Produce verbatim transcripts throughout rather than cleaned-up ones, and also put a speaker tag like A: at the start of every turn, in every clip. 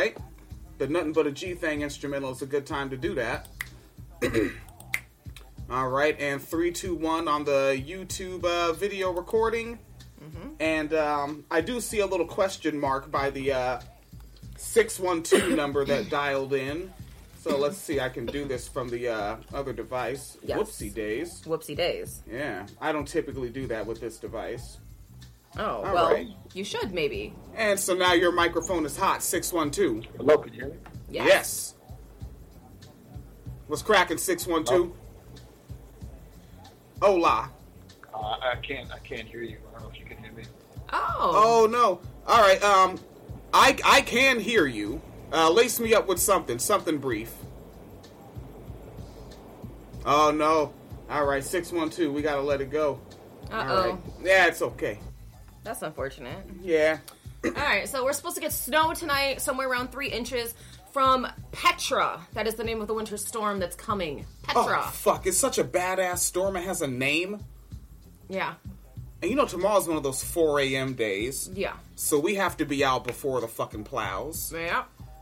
A: right. The Nothing But a G Thing instrumental is a good time to do that. All right, and three, two, one on the YouTube uh, video recording. Mm-hmm. And um, I do see a little question mark by the uh, six one two number that dialed in. So let's see, I can do this from the uh, other device.
B: Yes.
A: Whoopsie days.
B: Whoopsie days.
A: Yeah, I don't typically do that with this device.
B: Oh,
A: All
B: well,
A: right.
B: You should maybe.
A: And so now your microphone is hot, six one two.
C: Hello, can you hear me?
B: Yes.
A: Yes. What's cracking, six one two? Hola.
C: Uh, I can't. I can't hear you. I don't know if you can hear me.
B: Oh.
A: Oh, no. All right, um, I, I can hear you. Uh, lace me up with something, something brief. Oh, no. All right, six one two, we gotta let it go.
B: Uh-oh.
A: All right. Yeah, it's okay.
B: That's unfortunate.
A: Yeah.
B: All right, so we're supposed to get snow tonight, somewhere around three inches from Petra. That is the name of the winter storm that's coming. Petra.
A: Oh, fuck, it's such a badass storm. It has a name.
B: Yeah.
A: And you know, tomorrow's one of those four a.m. days.
B: Yeah.
A: So we have to be out before the fucking plows.
B: Yeah.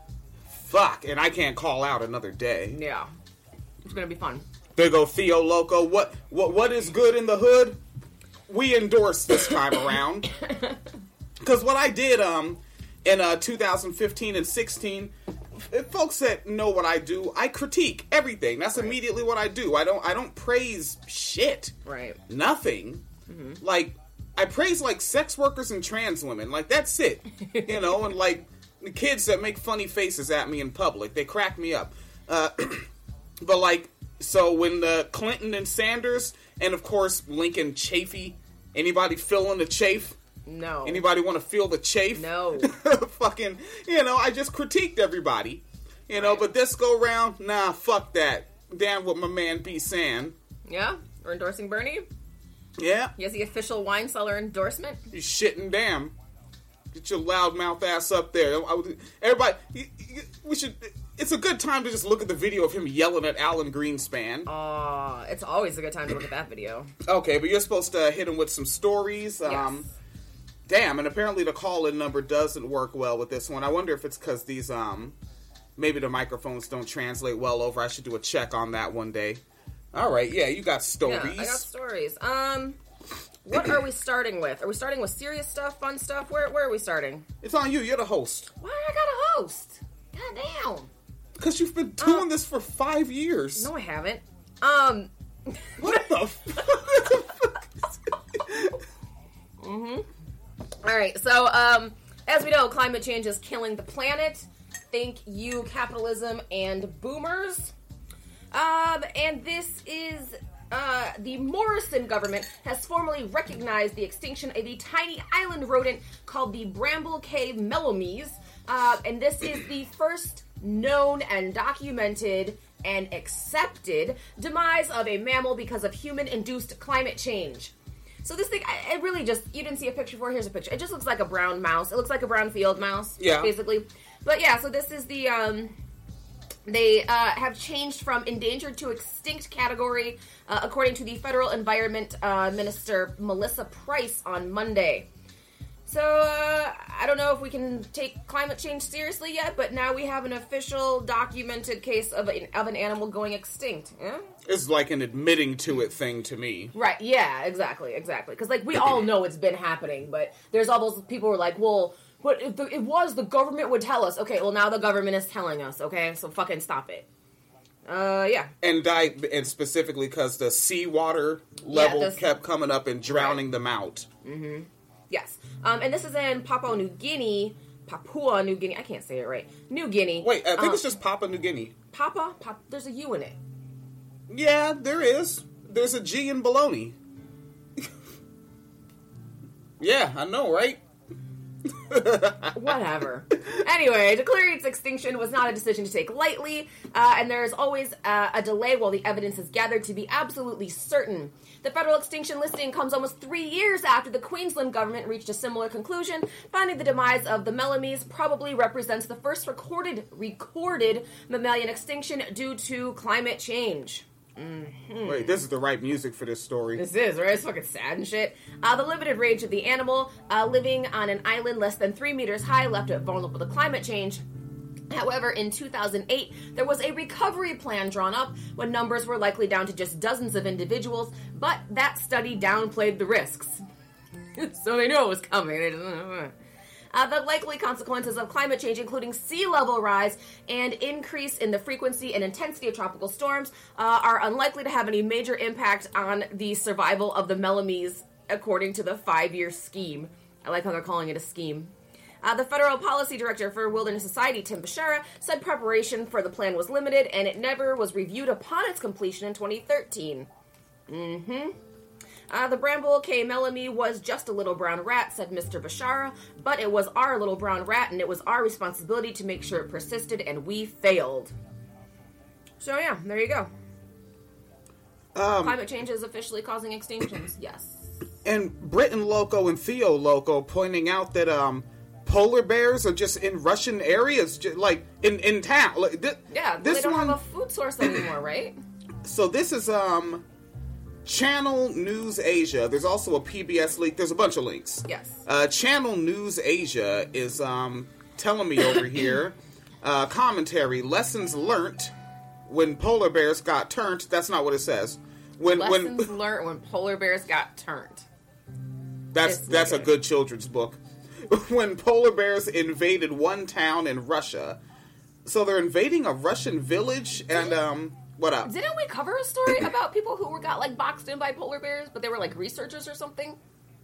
A: Fuck, and I can't call out another day.
B: Yeah. It's gonna be fun.
A: There go Theo Loco. What, what, what is good in the hood? We endorse this time around. Because what I did um in uh, two thousand fifteen and sixteen, folks that know what I do, I critique everything. That's right. Immediately what I do. I don't I don't praise shit.
B: Right.
A: Nothing. Mm-hmm. Like, I praise, like, sex workers and trans women. Like, that's it. You know, and, like, the kids that make funny faces at me in public. They crack me up. Uh, but, like, so when uh, Clinton and Sanders, and, of course, Lincoln Chafee, anybody feeling the chafe?
B: No.
A: Anybody want to feel the chafe?
B: No.
A: Fucking, you know, I just critiqued everybody. You know, right. But this go round, nah, fuck that. Damn what my man B. San.
B: Yeah? We're endorsing Bernie?
A: Yeah.
B: He has the official wine cellar endorsement.
A: You shitting damn. Get your loudmouth ass up there. Everybody, we should, it's a good time to just look at the video of him yelling at Alan Greenspan.
B: Aw, uh, it's always a good time to look at that video.
A: Okay, but you're supposed to hit him with some stories.
B: Yes.
A: Um, damn, and apparently the call-in number doesn't work well with this one. I wonder if it's because these, um, maybe the microphones don't translate well over. I should do a check on that one day. All right, yeah, you got stories.
B: Yeah, I got stories. Um, what are we starting with? Are we starting with serious stuff, fun stuff? Where where are we starting?
A: It's on you. You're the host.
B: Why I got a host? God damn.
A: Because you've been doing
B: um,
A: this for five years.
B: No, I haven't. Um.
A: What the fuck?
B: Mm-hmm. All right, so, um, as we know, climate change is killing the planet. Thank you, capitalism and boomers. Um, and this is, uh, the Morrison government has formally recognized the extinction of a tiny island rodent called the Bramble Cave Melomys. Uh, and this is the first known and documented and accepted demise of a mammal because of human-induced climate change. So this thing, I, it really just, you didn't see a picture for, here's a picture. It just looks like a brown mouse. It looks like a brown field mouse,
A: yeah.
B: basically. But yeah, so this is the, um... They uh, have changed from endangered to extinct category, uh, according to the Federal Environment uh, Minister Melissa Price on Monday. So, uh, I don't know if we can take climate change seriously yet, but now we have an official documented case of an, of an animal going extinct. Yeah?
A: It's like an admitting to it thing to me.
B: Right, yeah, exactly, exactly. Because, like, we all know it's been happening, but there's all those people who are like, well... But if the, it was, the government would tell us. Okay, well, now the government is telling us, okay? So fucking stop it. Uh, yeah.
A: And die, and specifically because the seawater level
B: yeah, this,
A: kept coming up and drowning right. them out.
B: Mm-hmm. Yes. Um, and this is in Papua New Guinea. Papua New Guinea. I can't say it right. New Guinea.
A: Wait, I think
B: um,
A: it's just Papua New Guinea.
B: Papa? Pop, there's a U in it.
A: Yeah, there is. There's a G in baloney. Yeah, I know, right?
B: Whatever. Anyway, declaring its extinction was not a decision to take lightly, uh, and there is always uh, a delay while the evidence is gathered to be absolutely certain. The federal extinction listing comes almost three years after the Queensland government reached a similar conclusion, finding the demise of the Melomys probably represents the first recorded recorded mammalian extinction due to climate change. Mm-hmm.
A: Wait, this is the right music for this story.
B: This is, right? It's fucking sad and shit. Uh, the limited range of the animal, uh, living on an island less than three meters high, left it vulnerable to climate change. However, in two thousand eight, there was a recovery plan drawn up when numbers were likely down to just dozens of individuals, but that study downplayed the risks. So they knew it was coming. They just, uh, the likely consequences of climate change, including sea level rise and increase in the frequency and intensity of tropical storms, uh, are unlikely to have any major impact on the survival of the Melamese, according to the five-year scheme. I like how they're calling it a scheme. Uh, the Federal Policy Director for Wilderness Society, Tim Bashara, said preparation for the plan was limited and it never was reviewed upon its completion in twenty thirteen. Mm-hmm. Uh, the Bramble Cay Melame was just a little brown rat, said Mister Bashara, but it was our little brown rat and it was our responsibility to make sure it persisted, and we failed. So yeah, there you go. Um, Climate change is officially causing extinctions, yes.
A: And Britain Loco and Theo Loco pointing out that um, polar bears are just in Russian areas, just, like in, in town. Like, th-
B: yeah,
A: this
B: they don't
A: one,
B: have a food source anymore, right?
A: So this is um, Channel News Asia. There's also a P B S link. There's a bunch of links.
B: Yes.
A: Uh, Channel News Asia is um, telling me over here, uh, commentary, lessons learned when polar bears got turned. That's not what it says. When,
B: Lessons
A: when,
B: learned when polar bears got turned.
A: That's
B: It's
A: that's
B: weird.
A: a good children's book. When polar bears invaded one town in Russia. So they're invading a Russian village, and um, what up?
B: Didn't we cover a story about people who were got like boxed in by polar bears, but they were like researchers or something?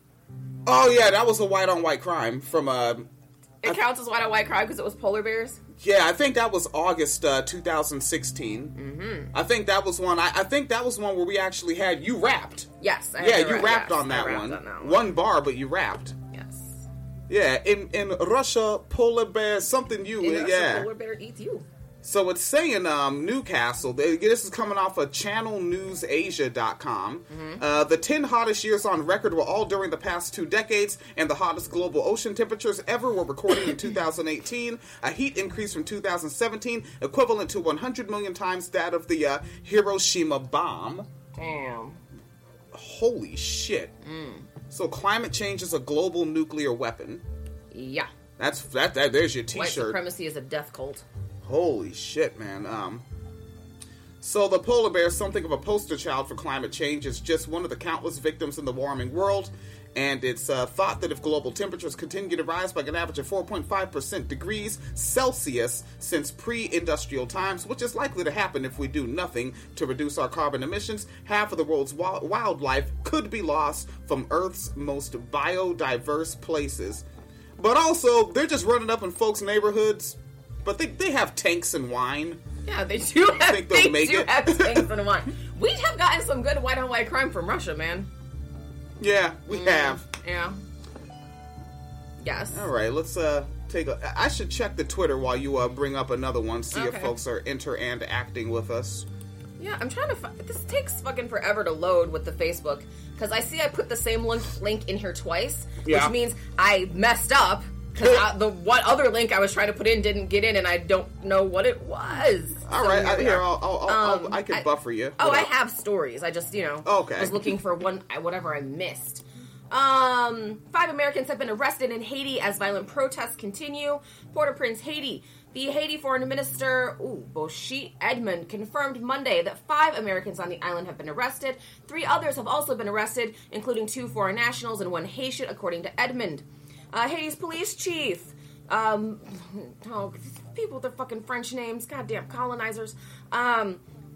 A: Oh yeah, that was a white on white crime from uh.
B: It
A: I,
B: counts as white on white crime because it was polar bears.
A: Yeah, I think that was August uh, two thousand sixteen.
B: Mm-hmm.
A: I think that was one. I, I think that was one where we actually had you rapped.
B: Yes. I
A: Yeah,
B: had to
A: you
B: ra-
A: rapped
B: yes,
A: on that
B: I rapped
A: one.
B: on that one.
A: One bar, but you rapped.
B: Yes.
A: Yeah, in in Russia, polar bear something you
B: In
A: yeah.
B: Russia, polar bear eats you.
A: So it's saying um, Newcastle. They, this is coming off of channel news asia dot com. Mm-hmm. Uh, the ten hottest years on record were all during the past two decades, and the hottest global ocean temperatures ever were recorded in two thousand eighteen. A heat increase from two thousand seventeen, equivalent to one hundred million times that of the uh, Hiroshima bomb.
B: Damn.
A: Holy shit.
B: Mm.
A: So climate change is a global nuclear weapon.
B: Yeah.
A: That's that. that there's your
B: White
A: T-shirt.
B: supremacy is a death cult.
A: Holy shit, man. Um, so the polar bear, something of a poster child for climate change, is just one of the countless victims in the warming world. And it's uh, thought that if global temperatures continue to rise by an average of four point five percent degrees Celsius since pre-industrial times, which is likely to happen if we do nothing to reduce our carbon emissions, half of the world's wild- wildlife could be lost from Earth's most biodiverse places. But also, they're just running up in folks' neighborhoods. But they, they have tanks and wine.
B: Yeah, they do have,
A: think they'll
B: they
A: make
B: do
A: it?
B: have tanks and wine. We have gotten some good white on white crime from Russia, man.
A: Yeah, we
B: Mm,
A: have.
B: Yeah. Yes.
A: All right, let's uh take a... I should check the Twitter while you uh, bring up another one, see if
B: Okay.
A: folks are inter and acting with us.
B: Yeah, I'm trying to find... This takes fucking forever to load with the Facebook. Because I see I put the same link, link in here twice.
A: Yeah.
B: Which means I messed up. Because the what other link I was trying to put in didn't get in, and I don't know what it was.
A: All
B: So
A: right,
B: here
A: I,
B: we
A: here,
B: are.
A: I'll, I'll, I'll,
B: Um,
A: I'll, I can
B: I-
A: buffer you.
B: Oh,
A: What
B: I
A: up?
B: have stories. I just, you know,
A: Okay.
B: was looking for one, whatever I missed. Um, five Americans have been arrested in Haiti as violent protests continue. Port-au-Prince, Haiti. The Haiti Foreign Minister, ooh, Boshi Edmond, confirmed Monday that five Americans on the island have been arrested. Three others have also been arrested, including two foreign nationals and one Haitian, according to Edmond. Uh, Haiti's police chief, um, oh, people with their fucking French names, goddamn colonizers, um,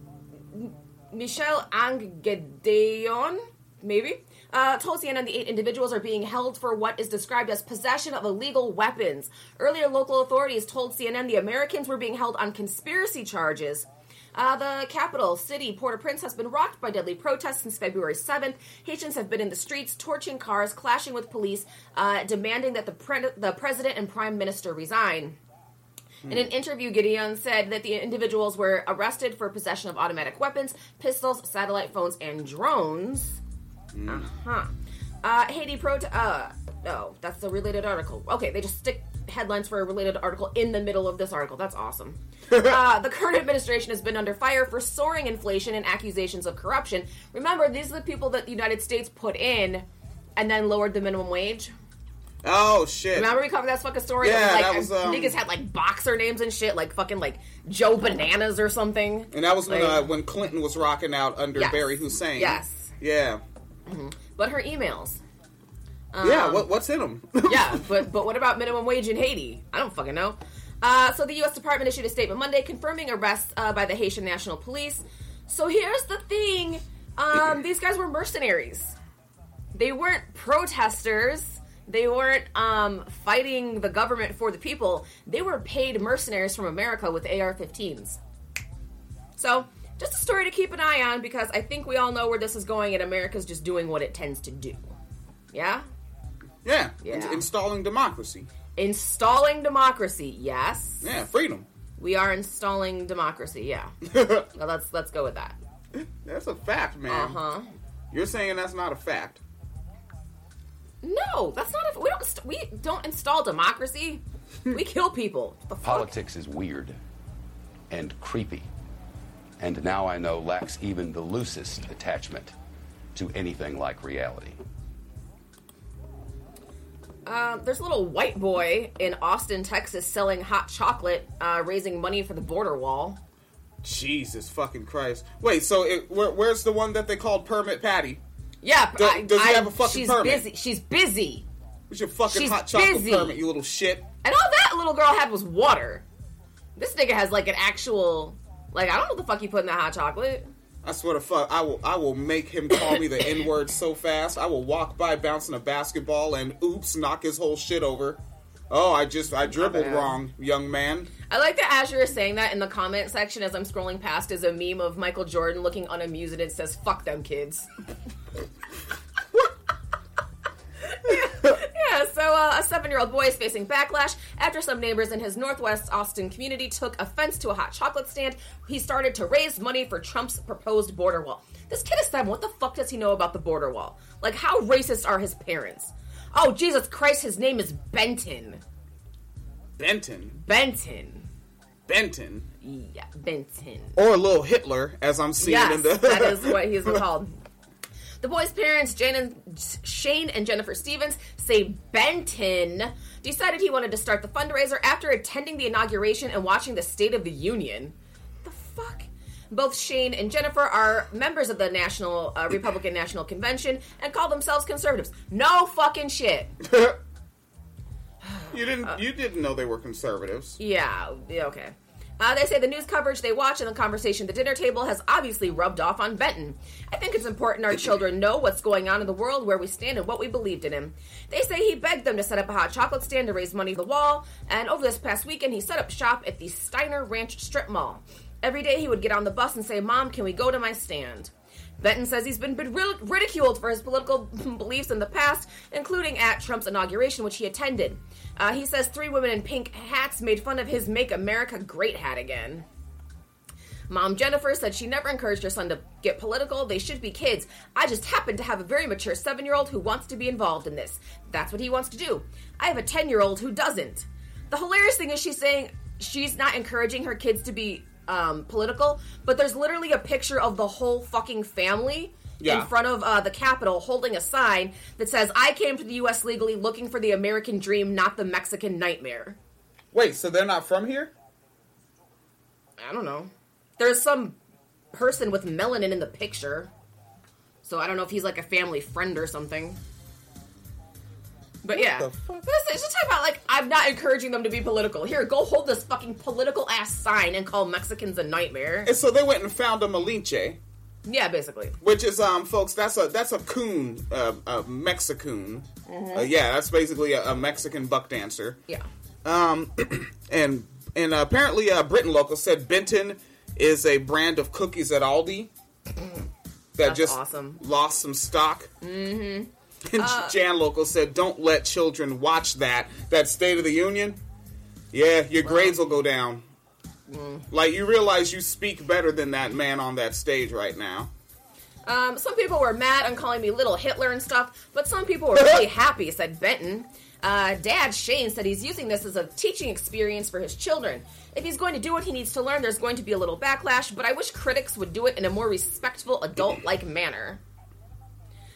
B: Michel Angedeon, maybe, uh, told C N N the eight individuals are being held for what is described as possession of illegal weapons. Earlier, local authorities told C N N the Americans were being held on conspiracy charges. Uh, the capital city, Port-au-Prince, has been rocked by deadly protests since February seventh. Haitians have been in the streets, torching cars, clashing with police, uh, demanding that the, pre- the president and prime minister resign. In an interview, Gideon said that the individuals were arrested for possession of automatic weapons, pistols, satellite phones, and drones.
A: Mm.
B: Uh-huh. Uh, Haiti prote- uh, oh, that's the related article. Okay, they just stick headlines for a related article in the middle of this article. That's awesome. uh, the current administration has been under fire for soaring inflation and accusations of corruption. Remember, these are the people that the United States put in and then lowered the minimum wage.
A: Oh, shit.
B: Remember we covered that fucking story?
A: Yeah,
B: like,
A: that was, um...
B: niggas had, like, boxer names and shit, like fucking, like, Joe Bananas or something.
A: And that was when,
B: like,
A: uh, when Clinton was rocking out under
B: yes.
A: Barry Hussein.
B: Yes.
A: Yeah.
B: Mm-hmm. But her emails. Um,
A: yeah, what, what's in them?
B: yeah, but but what about minimum wage in Haiti? I don't fucking know. Uh, so the U S Department issued a statement Monday confirming arrests uh, by the Haitian National Police. So here's the thing. Um, these guys were mercenaries. They weren't protesters. They weren't um, fighting the government for the people. They were paid mercenaries from America with A R fifteens. So, just a story to keep an eye on, because I think we all know where this is going, and America's just doing what it tends to do. Yeah?
A: Yeah.
B: Yeah.
A: In- installing democracy.
B: Installing democracy, yes.
A: Yeah, freedom.
B: We are installing democracy, yeah. Well, let's let's go with that.
A: That's a fact, man.
B: Uh-huh.
A: You're saying that's not a fact.
B: No, that's not a... We don't, st- we don't install democracy. We kill people. The fuck?
D: Politics is weird and creepy. And now I know lacks even the loosest attachment to anything like reality.
B: Um, there's a little white boy in Austin, Texas, selling hot chocolate, uh, raising money for the border wall.
A: Jesus fucking Christ. Wait, so it, where, where's the one that they called Permit Patty?
B: Yeah,
A: Do,
B: I,
A: does he
B: I,
A: have a fucking
B: she's
A: permit?
B: busy. She's busy.
A: What's your fucking
B: She's
A: hot chocolate
B: busy.
A: permit, you little shit?
B: And all that little girl had was water. This nigga has, like, an actual... Like, I don't know what the fuck you put in that hot chocolate.
A: I swear to fuck, I will I will make him call me the N-word so fast. I will walk by bouncing a basketball and oops, knock his whole shit over. Oh, I just, I dribbled wrong, young man.
B: I like that Azure is saying that in the comment section as I'm scrolling past is a meme of Michael Jordan looking unamused and it says, fuck them kids. Yeah, so uh, a seven-year-old boy is facing backlash after some neighbors in his Northwest Austin community took offense to a hot chocolate stand. He started to raise money for Trump's proposed border wall. This kid is seven. What the fuck does he know about the border wall? Like, how racist are his parents? Oh, Jesus Christ, his name is Benton.
A: Benton?
B: Benton.
A: Benton?
B: Yeah, Benton.
A: Or little Hitler, as I'm seeing
B: Yes,
A: in the...
B: that is what he's called. The boy's parents, Jane and, Shane and Jennifer Stevens, say Benton decided he wanted to start the fundraiser after attending the inauguration and watching the State of the Union. The fuck? Both Shane and Jennifer are members of the National uh, Republican National Convention and call themselves conservatives. No fucking shit.
A: You didn't. Uh, you didn't know they were conservatives.
B: Yeah. Yeah. Okay. Uh, they say the news coverage they watch and the conversation at the dinner table has obviously rubbed off on Benton. I think it's important our children know what's going on in the world, where we stand, and what we believed in him. They say he begged them to set up a hot chocolate stand to raise money for the wall, and over this past weekend he set up shop at the Steiner Ranch Strip Mall. Every day he would get on the bus and say, "Mom, can we go to my stand?" Benton says he's been ridiculed for his political beliefs in the past, including at Trump's inauguration, which he attended. Uh, he says three women in pink hats made fun of his Make America Great hat again. Mom Jennifer said she never encouraged her son to get political. They should be kids. I just happen to have a very mature seven-year-old who wants to be involved in this. That's what he wants to do. I have a ten-year-old who doesn't. The hilarious thing is she's saying she's not encouraging her kids to be um, political, but there's literally a picture of the whole fucking family yeah. in front of uh, the Capitol holding a sign that says, "I came to the U S legally looking for the American dream, not the Mexican nightmare."
A: Wait, so they're not from here?
B: I don't know. There's some person with melanin in the picture, so I don't know if he's like a family friend or something. But
A: what
B: yeah,
A: the fuck?
B: it's just talking about, like, I'm not encouraging them to be political. Here, go hold this fucking political ass sign and call Mexicans a nightmare.
A: And so they went and found a Malinche.
B: Yeah, basically.
A: Which is, um, folks, that's a that's a coon, uh, a Mexicoon.
B: Mm-hmm.
A: Uh, yeah, that's basically a, a Mexican buck dancer.
B: Yeah.
A: Um, and and uh, apparently, uh, Britain Local said Benton is a brand of cookies at Aldi that
B: That's
A: just
B: awesome.
A: lost some stock.
B: Mm-hmm.
A: And
B: uh,
A: Jan Local said, "Don't let children watch that. That State of the Union. Yeah, your well, grades will go down. Mm. Like, you realize you speak better than that man on that stage right now."
B: Um, some people were mad and calling me Little Hitler and stuff, but some people were really happy, said Benton. Uh, Dad Shane said he's using this as a teaching experience for his children. If he's going to do what he needs to learn, there's going to be a little backlash, but I wish critics would do it in a more respectful, adult-like manner.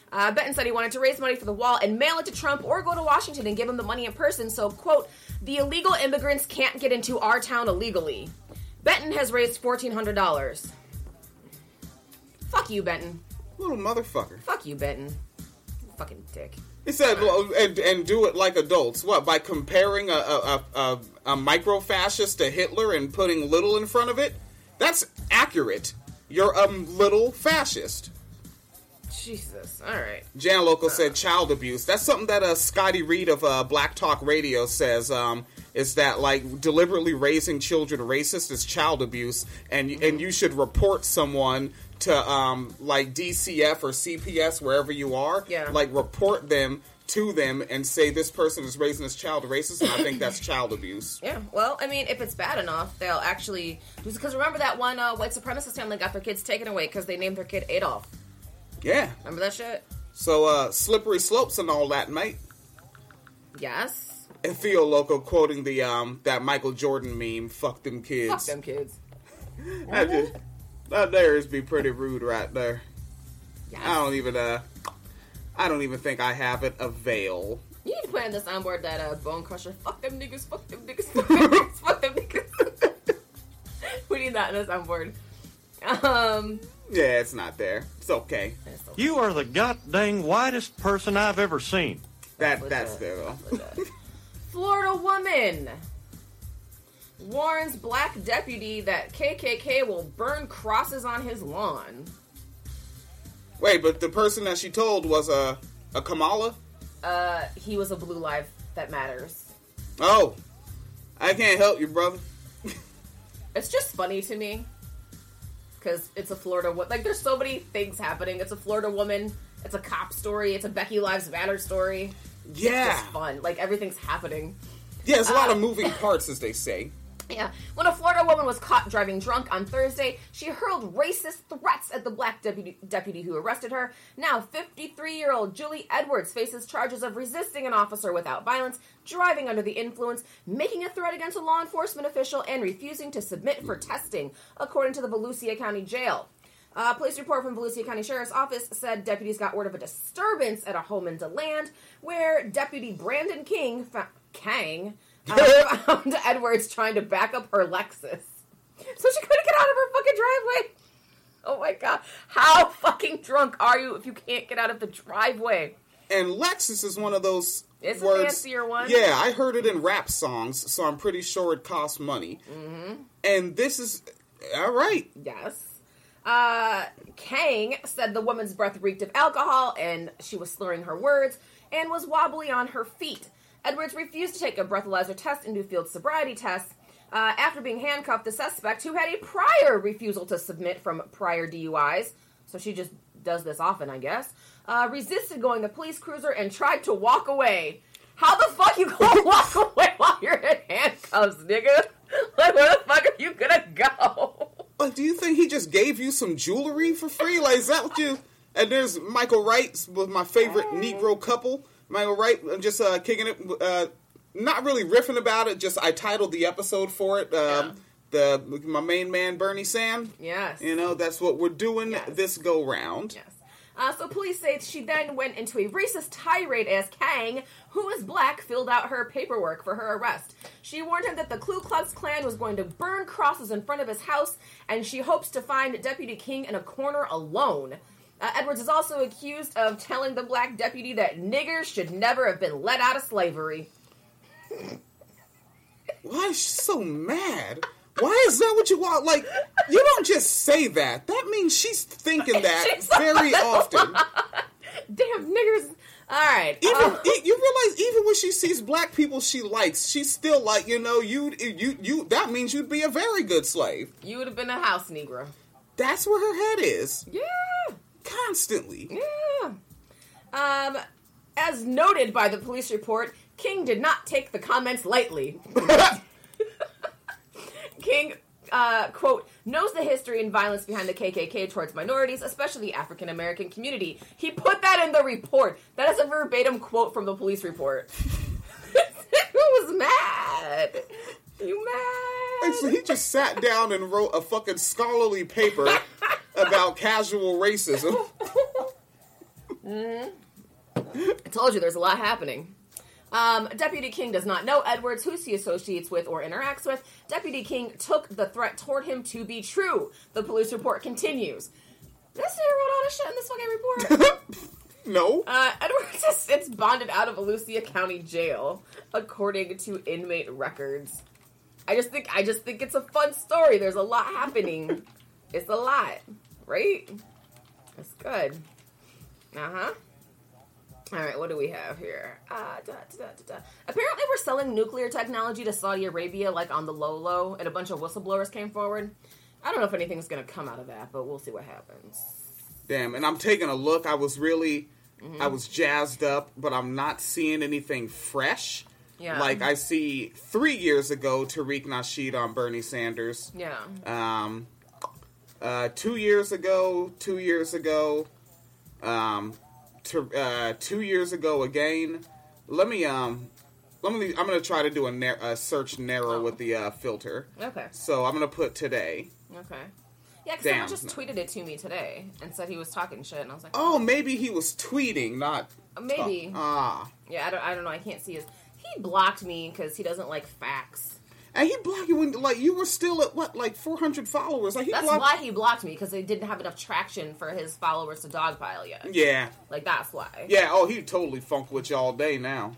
B: Uh, Benton said he wanted to raise money for the wall and mail it to Trump or go to Washington and give him the money in person. So, quote, the illegal immigrants can't get into our town illegally. Benton has raised fourteen hundred dollars. Fuck you, Benton.
A: Little motherfucker.
B: Fuck you, Benton. Fucking dick.
A: He said, well, and, and do it like adults. What, by comparing a, a, a, a micro-fascist to Hitler and putting little in front of it? That's accurate. You're a little fascist.
B: Jesus. All right.
A: Jan Local uh. said child abuse. That's something that uh, Scotty Reed of uh, Black Talk Radio says, um, is that, like, deliberately raising children racist is child abuse, and, mm-hmm. and you should report someone to, um, like, D C F or C P S, wherever you are.
B: Yeah. Like,
A: report them to them and say this person is raising this child racist, and I think that's child abuse.
B: Yeah, well, I mean, if it's bad enough, they'll actually... Because remember that one uh, white supremacist family got their kids taken away because they named their kid Adolf?
A: Yeah.
B: Remember that shit?
A: So, uh, slippery slopes and all that, mate.
B: Yes.
A: And Theo Loco quoting the, um, that Michael Jordan meme, fuck them kids.
B: Fuck them kids.
A: That just... That there is be pretty rude right there.
B: Yes.
A: I don't even, uh... I don't even think I have it avail.
B: You need to put on the soundboard that uh, Bone Crusher. Fuck them niggas, fuck them niggas, fuck them niggas, fuck them niggas. We need that in the soundboard. Um...
A: Yeah, it's not there. It's okay.
B: It's okay.
E: You are the goddamn whitest person I've ever seen.
A: That That's there, though.
B: Florida woman warns black deputy that K K K will burn crosses on his lawn.
A: Wait, but the person that she told was a, a Kamala?
B: Uh, he was a Blue Life That Matters.
A: Oh. I can't help you, brother.
B: It's just funny to me. Because it's a Florida woman. Like, there's so many things happening. It's a Florida woman. It's a cop story. It's a Becky Lives Matter story.
A: Yeah.
B: It's just fun. Like, everything's happening.
A: Yeah, there's a lot
B: uh,
A: of moving parts, as they say.
B: Yeah. When a Florida woman was caught driving drunk on Thursday, she hurled racist threats at the black deputy, deputy who arrested her. Now, fifty-three-year-old Julie Edwards faces charges of resisting an officer without violence, driving under the influence, making a threat against a law enforcement official, and refusing to submit for testing, according to the Volusia County Jail. A police report from Volusia County Sheriff's Office said deputies got word of a disturbance at a home in DeLand, where Deputy Brandon King fa- Kang uh, found Edwards trying to back up her Lexus. So she couldn't get out of her fucking driveway. Oh my god. How fucking drunk are you if you can't get out of the driveway?
A: And Lexus is one of those
B: It's
A: words.
B: a fancier one.
A: Yeah, I heard it in rap songs, so I'm pretty sure it costs money.
B: Mm-hmm.
A: And this is... Alright.
B: Yes. Uh, Kang said the woman's breath reeked of alcohol and she was slurring her words and was wobbly on her feet. Edwards refused to take a breathalyzer test and do field sobriety tests. Uh, after being handcuffed, the suspect, who had a prior refusal to submit from prior D U Is, so she just does this often, I guess, uh, resisted going to the police cruiser and tried to walk away. How the fuck you gonna walk away while you're in handcuffs, nigga? Like, where the fuck are you gonna go?
A: Like, do you think he just gave you some jewelry for free? Like, is that what you... And there's Michael Wright with my favorite Negro couple. Michael Wright just uh, kicking it, uh, not really riffing about it, just I titled the episode for it, um, yeah. the my main man, Bernie Sam.
B: Yes.
A: You know, that's what we're doing yes. this go-round.
B: Yes. Uh, so police say she then went into a racist tirade as Kang, who is black, filled out her paperwork for her arrest. She warned him that the Ku Klux Klan was going to burn crosses in front of his house, and she hopes to find Deputy King in a corner alone. Uh, Edwards is also accused of telling the black deputy that niggers should never have been let out of slavery.
A: Why is she so mad? Why is that what you want? Like, you don't just say that. That means she's thinking that she's very often.
B: Damn niggers. All right.
A: Even
B: uh,
A: you realize, even when she sees black people she likes, she's still like, you know, you you you. That means you'd be a very good slave.
B: You would have been a house Negro.
A: That's where her head is.
B: Yeah.
A: Constantly.
B: Yeah. Um, as noted by the police report, King did not take the comments lightly. King, uh, quote, knows the history and violence behind the K K K towards minorities, especially the African-American community. He put that in the report. That is a verbatim quote from the police report. Who was mad? You mad?
A: And so he just sat down and wrote a fucking scholarly paper about casual racism.
B: Mm-hmm. I told you there's a lot happening. Um, Deputy King does not know Edwards, who he associates with or interacts with. Deputy King took the threat toward him to be true. The police report continues. This dude wrote all this shit in this fucking report.
A: No.
B: Uh, Edwards is it's bonded out of Volusia County Jail, according to inmate records. I just think I just think it's a fun story. There's a lot happening. It's a lot, right? That's good. Uh huh. All right, what do we have here? Uh, da, da, da, da. Apparently, we're selling nuclear technology to Saudi Arabia, like on the low low, and a bunch of whistleblowers came forward. I don't know if anything's going to come out of that, but we'll see what happens.
A: Damn, and I'm taking a look. I was really, mm-hmm. I was jazzed up, but I'm not seeing anything fresh.
B: Yeah.
A: Like, I see three years ago, Tariq Nasheed on Bernie Sanders.
B: Yeah.
A: Um, uh, two years ago, two years ago, um... To, uh, two years ago again. Let me um, let me. I'm gonna try to do a, nar- a search narrow
B: oh.
A: with the uh, filter.
B: Okay.
A: So I'm gonna put today.
B: Okay. Yeah, because someone just tweeted it to me today and said he was talking shit, and I was like,
A: oh, maybe he was tweeting, not
B: maybe.
A: Ah.
B: Yeah, I don't. I don't know. I can't see his. He blocked me because he doesn't like facts.
A: And he blocked you when, like, you were still at, what, like, four hundred followers? Like, he
B: that's
A: blocked...
B: why he blocked me, because they didn't have enough traction for his followers to dogpile yet.
A: Yeah.
B: Like, that's why.
A: Yeah, oh, he totally funked with you all day now.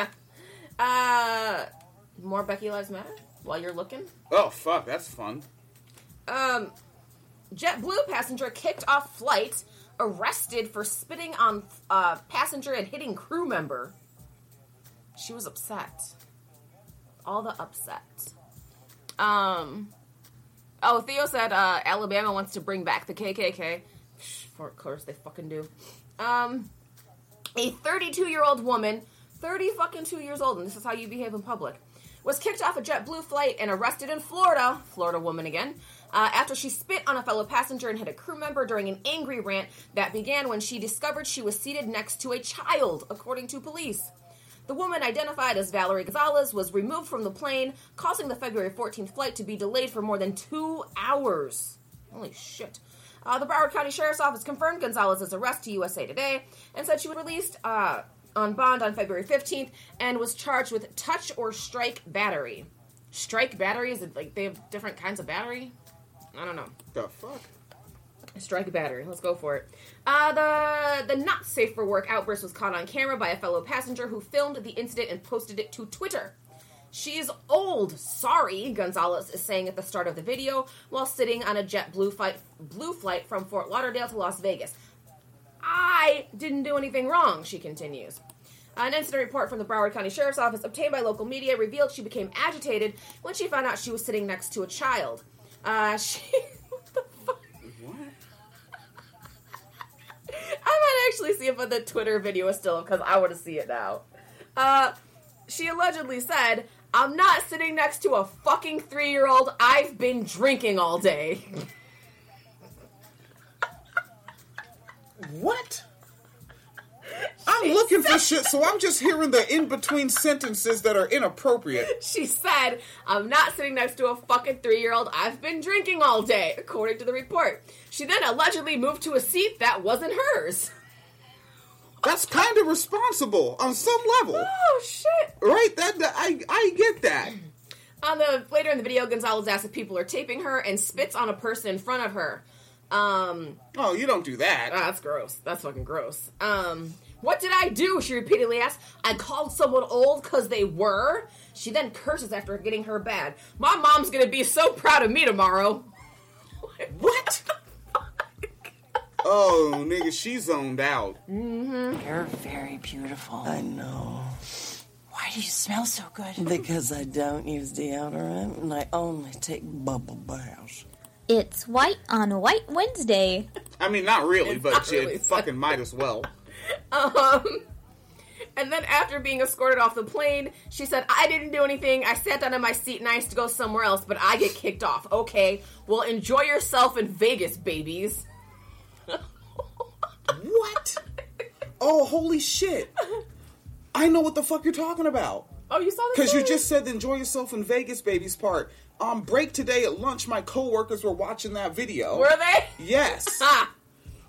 B: uh, more Becky Lives Matter while you're looking?
A: Oh, fuck, that's fun.
B: Um, JetBlue passenger kicked off flight, arrested for spitting on uh, passenger and hitting crew member. She was upset. All the upset. Um. Oh, Theo said uh, Alabama wants to bring back the K K K. Of course they fucking do. Um, a thirty-two-year-old woman, thirty fucking two years old, and this is how you behave in public, was kicked off a JetBlue flight and arrested in Florida, Florida woman again, uh, after she spit on a fellow passenger and hit a crew member during an angry rant that began when she discovered she was seated next to a child, according to police. The woman, identified as Valerie Gonzalez, was removed from the plane, causing the February fourteenth flight to be delayed for more than two hours. Holy shit. Uh, the Broward County Sheriff's Office confirmed Gonzalez's arrest to U S A Today and said she was released uh, on bond on February fifteenth and was charged with touch or strike battery. Strike battery? Is it like they have different kinds of battery? I don't know.
A: The fuck?
B: Strike a battery. Let's go for it. Uh, the the not safe for work outburst was caught on camera by a fellow passenger who filmed the incident and posted it to Twitter. She's old. Sorry, Gonzalez is saying at the start of the video while sitting on a JetBlue flight, blue flight from Fort Lauderdale to Las Vegas. I didn't do anything wrong, she continues. An incident report from the Broward County Sheriff's Office obtained by local media revealed she became agitated when she found out she was sitting next to a child. Uh, she... What the fuck? I might actually see if the Twitter video is still up, because I want to see it now. Uh, she allegedly said, I'm not sitting next to a fucking three-year-old. I've been drinking all day.
A: What? I'm she looking said, for shit, so I'm just hearing the in-between sentences that are inappropriate.
B: She said, I'm not sitting next to a fucking three-year-old. I've been drinking all day, according to the report. She then allegedly moved to a seat that wasn't hers.
A: That's kind of responsible on some level.
B: Oh, shit.
A: Right? That, that I, I get that.
B: On the Later in the video, Gonzalez asks if people are taping her and spits on a person in front of her. Um,
A: oh, you don't do that.
B: Oh, that's gross. That's fucking gross. Um... What did I do? She repeatedly asked. I called someone old because they were. She then curses after getting her bad. My mom's going to be so proud of me tomorrow.
A: What? Oh, nigga, she zoned out.
B: Mm-hmm.
F: You're very beautiful.
G: I know.
F: Why do you smell so good?
G: Because I don't use deodorant and I only take bubble baths.
H: It's White on White Wednesday.
A: I mean, not really,
B: it's
A: but you
B: really
A: fucking might as well.
B: Um, and then after being escorted off the plane, she said, I didn't do anything. I sat down in my seat and I used to go somewhere else, but I get kicked off. Okay, well, enjoy yourself in Vegas, babies.
A: What? Oh, holy shit. I know what the fuck you're talking about.
B: Oh, you saw this?
A: Because you just said the enjoy yourself in Vegas, babies part. On break today at lunch, my coworkers were watching that video.
B: Were they?
A: Yes.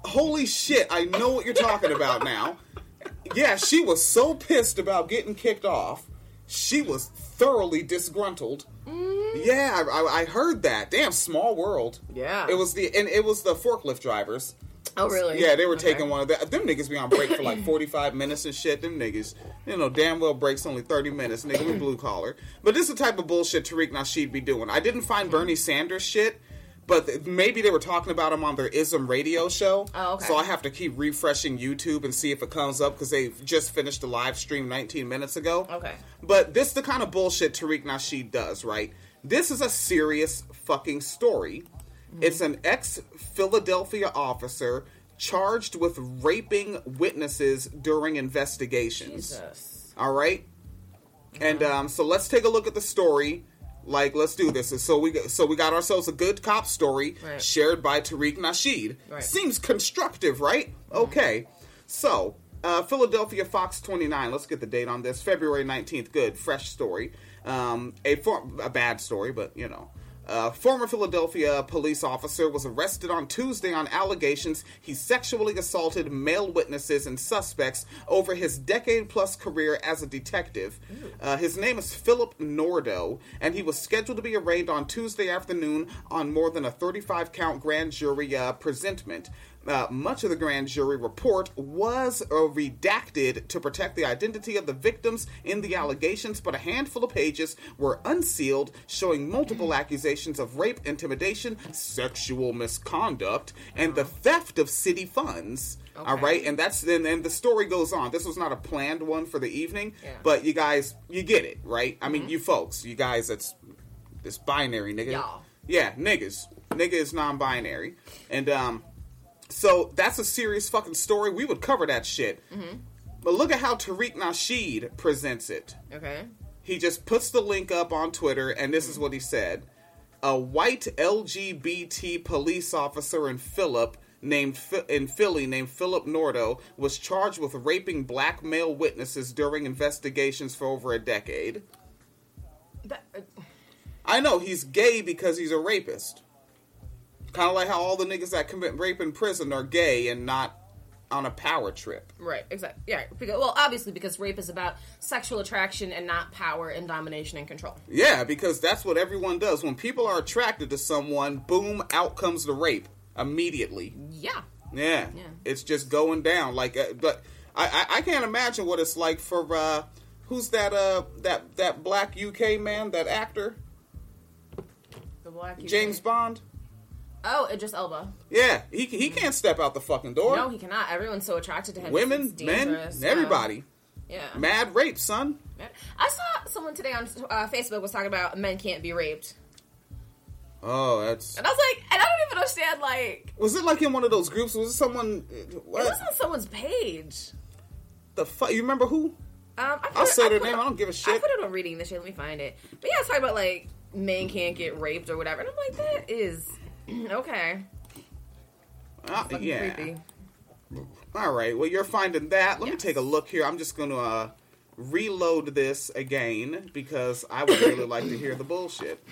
A: Holy shit, I know what you're talking about now. Yeah, she was so pissed about getting kicked off. She was thoroughly disgruntled. Mm-hmm. Yeah, I, I heard that. Damn, small world.
B: Yeah.
A: It was the and it was the forklift drivers.
B: Oh, really?
A: Yeah, they were
B: okay.
A: taking one of that. Them niggas be on break for like forty-five minutes and shit. Them niggas, you know, damn well breaks only thirty minutes. Nigga, we blue collar. But this is the type of bullshit Tariq Nasheed be doing. I didn't find Bernie Sanders shit. But maybe they were talking about him on their Ism radio show.
B: Oh, okay.
A: So I have to keep refreshing YouTube and see if it comes up because they've just finished the live stream nineteen minutes ago.
B: Okay.
A: But this is the kind of bullshit Tariq Nasheed does, right? This is a serious fucking story. Mm-hmm. It's an ex-Philadelphia officer charged with raping witnesses during investigations.
B: Jesus.
A: All right? Mm-hmm. And um, so let's take a look at the story. Like, let's do this. So we so we got ourselves a good cop story
B: right.
A: shared by Tariq Nasheed.
B: Right.
A: Seems constructive, right? Mm-hmm. Okay. So, uh, Philadelphia Fox twenty-nine. Let's get the date on this. February nineteenth. Good. Fresh story. Um, a, for- a bad story, but, you know. A former Philadelphia police officer was arrested on Tuesday on allegations he sexually assaulted male witnesses and suspects over his decade-plus career as a detective. Uh, his name is Philip Nordo, and he was scheduled to be arraigned on Tuesday afternoon on more than a thirty-five count grand jury uh, presentment. Uh, much of the grand jury report was uh, redacted to protect the identity of the victims in the allegations, but a handful of pages were unsealed, showing multiple accusations of rape, intimidation, sexual misconduct, and the theft of city funds. Okay. All right, and that's and, and the story goes on. This was not a planned one for the evening, yeah. but you guys, you get it, right? I mm-hmm. mean, you folks, you guys, that's this binary, nigga.
B: Y'all.
A: Yeah, niggas. Nigga is non-binary, and um. So, that's a serious fucking story. We would cover that shit. Mm-hmm. But look at how Tariq Nasheed presents it.
B: Okay.
A: He just puts the link up on Twitter, and this mm-hmm. is what he said. A white L G B T police officer in Philip named in Philly named Philip Nordo was charged with raping black male witnesses during investigations for over a decade.
B: That, uh...
A: I know, he's gay because he's a rapist. Kind of like how all the niggas that commit rape in prison are gay and not on a power trip.
B: Right, exactly. Yeah, because, well, obviously because rape is about sexual attraction and not power and domination and control.
A: Yeah, because that's what everyone does. When people are attracted to someone, boom, out comes the rape immediately.
B: Yeah.
A: Yeah. yeah. It's just going down. Like, uh, but I, I, I can't imagine what it's like for, uh, who's that, uh, that, that black U K man, that actor?
B: The black U K.
A: James Bond?
B: Oh, Idris Elba.
A: Yeah, he he can't step out the fucking door.
B: No, he cannot. Everyone's so attracted to him.
A: Women, men, everybody.
B: Yeah.
A: Mad rape, son.
B: I saw someone today on uh, Facebook was talking about men can't be raped.
A: Oh, that's...
B: And I was like, and I don't even understand, like...
A: Was it like in one of those groups? Was it someone... What?
B: It was on someone's page.
A: The fuck? You remember who?
B: Um, I
A: I'll
B: it,
A: say
B: I
A: their
B: put,
A: name. I don't give a shit.
B: I put it on reading this shit. Let me find it. But yeah, it's talking about, like, men can't get raped or whatever. And I'm like, that is... Okay.
A: Uh, yeah. Creepy. All right. Well, you're finding that. Let yes. me take a look here. I'm just going to uh, reload this again because I would really like to hear the bullshit.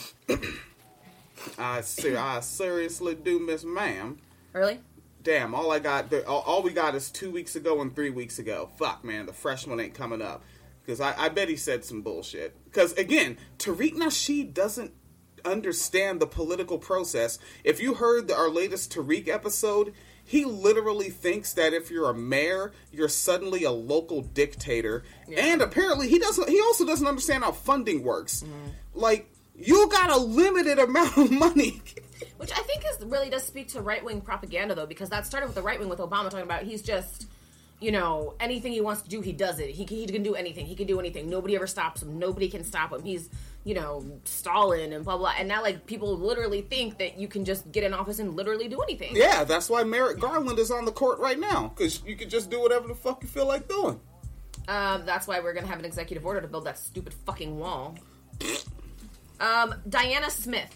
A: I ser- I seriously do, Miss Ma'am.
B: Really?
A: Damn. All I got, all, all we got is two weeks ago and three weeks ago. Fuck, man. The fresh one ain't coming up because I, I bet he said some bullshit. Because again, Tariq Nasheed doesn't understand the political process. If you heard the, our latest Tariq episode, he literally thinks that if you're a mayor, you're suddenly a local dictator. Yeah. And apparently he doesn't he also doesn't understand how funding works. Mm-hmm. Like, you got a limited amount of money.
B: Which I think is really does speak to right-wing propaganda, though, because that started with the right wing with Obama talking about he's just, you know, anything he wants to do, he does it. He, he can do anything. He can do anything. Nobody ever stops him. Nobody can stop him. He's, you know, Stalin and blah, blah. And now, like, people literally think that you can just get in office and literally do anything.
A: Yeah, that's why Merrick Garland is on the court right now, because you can just do whatever the fuck you feel like doing.
B: Um, that's why we're going to have an executive order to build that stupid fucking wall. um, Diana Smith.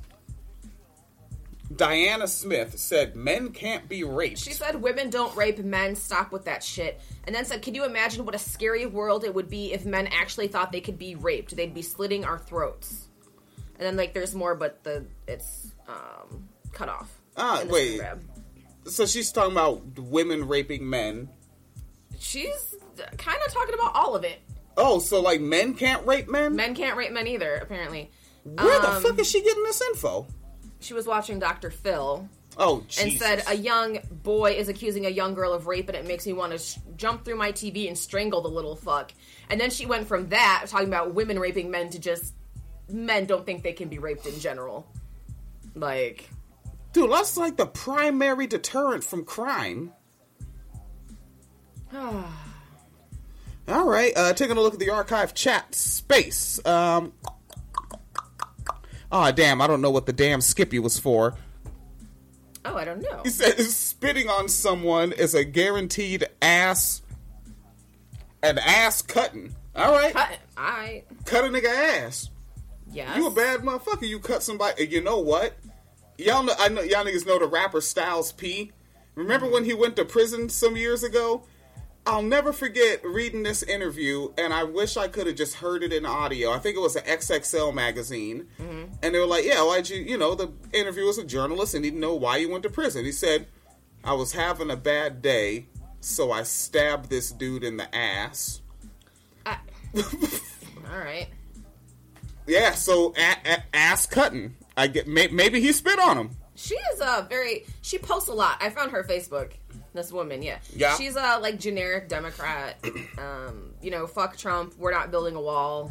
A: Diana Smith said men can't be raped.
B: She said women don't rape men, stop with that shit. And then said, can you imagine what a scary world it would be if men actually thought they could be raped? They'd be slitting our throats. And then, like, there's more, but the it's um, cut off.
A: Ah, wait. So she's talking about women raping men.
B: She's kind of talking about all of it.
A: Oh, so like men can't rape men?
B: Men can't rape men either, apparently.
A: Where
B: um,
A: the fuck is she getting this info?
B: She was watching Doctor Phil.
A: Oh, Jesus.
B: And said a young boy is accusing a young girl of rape, and it makes me want to sh- jump through my T V and strangle the little fuck. And then she went from that, talking about women raping men, to just men don't think they can be raped in general. Like...
A: Dude, that's like the primary deterrent from crime. All right, uh, taking a look at the archive chat space. Um, oh, damn, I don't know what the damn Skippy was for.
B: Oh, I don't know.
A: He said spitting on someone is a guaranteed ass... An ass cutting. All right.
B: Cut. All right.
A: Cut a nigga ass.
B: Yes.
A: You a bad motherfucker. You cut somebody... You know what? Y'all know, I know y'all niggas know the rapper Styles P. Remember when he went to prison some years ago? I'll never forget reading this interview, and I wish I could have just heard it in audio. I think it was an X X L magazine. Mm-hmm. And they were like, yeah, why'd you, you know, the interviewer was a journalist and he didn't know why you went to prison. He said, I was having a bad day, so I stabbed this dude in the ass.
B: I... All right.
A: Yeah, so a- a- ass cutting. I get may- maybe he spit on him.
B: She is a uh, very. She posts a lot. I found her Facebook. This woman, yeah,
A: yeah.
B: She's a like generic Democrat. um, you know, fuck Trump. We're not building a wall.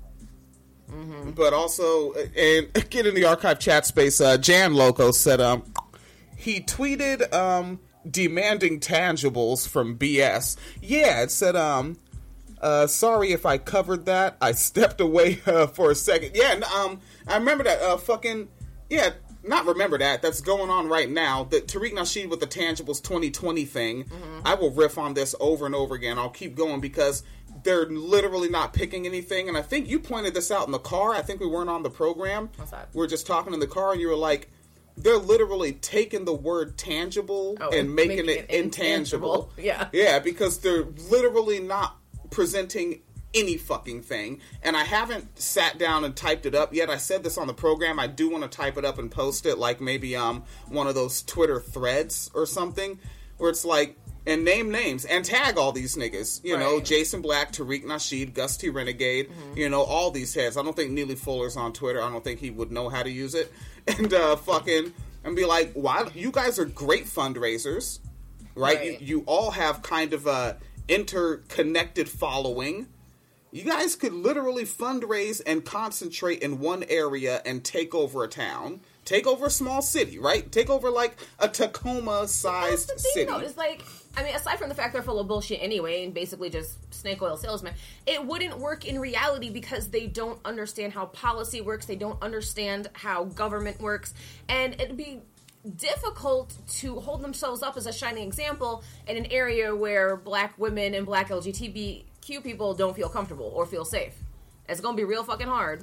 B: Mm-hmm.
A: But also, and get in the archive chat space. Uh, Jan Loco said, um, he tweeted, um, demanding tangibles from B S. Yeah, it said, um. Uh, sorry if I covered that. I stepped away uh, for a second. Yeah, um, I remember that. Uh, fucking, yeah, not remember that. That's going on right now. The Tariq Nasheed with the Tangibles twenty twenty thing. Mm-hmm. I will riff on this over and over again. I'll keep going because they're literally not picking anything. And I think you pointed this out in the car. I think we weren't on the program.
B: What's that?
A: We were just talking in the car, and you were like, they're literally taking the word tangible oh, and making, making it, it intangible.
B: intangible. Yeah.
A: Yeah, because they're literally not presenting any fucking thing, and I haven't sat down and typed it up yet. I said this on the program. I do want to type it up and post it, like maybe um one of those Twitter threads or something, where it's like, and name names and tag all these niggas. You right. know, Jason Black, Tariq Nasheed, Gus T. Renegade. Mm-hmm. You know, all these heads. I don't think Neely Fuller's on Twitter. I don't think he would know how to use it. And uh, fucking and be like, why? You guys are great fundraisers, right? right. You you all have kind of a interconnected following. You guys could literally fundraise and concentrate in one area and take over a town, take over a small city, right? Take over like a Tacoma-sized
B: That's the thing,
A: city.
B: Though, it's like, I mean, aside from the fact they're full of bullshit anyway, and basically just snake oil salesmen, it wouldn't work in reality because they don't understand how policy works. They don't understand how government works, and it'd be difficult to hold themselves up as a shining example in an area where black women and black L G B T Q people don't feel comfortable or feel safe. It's gonna be real fucking hard.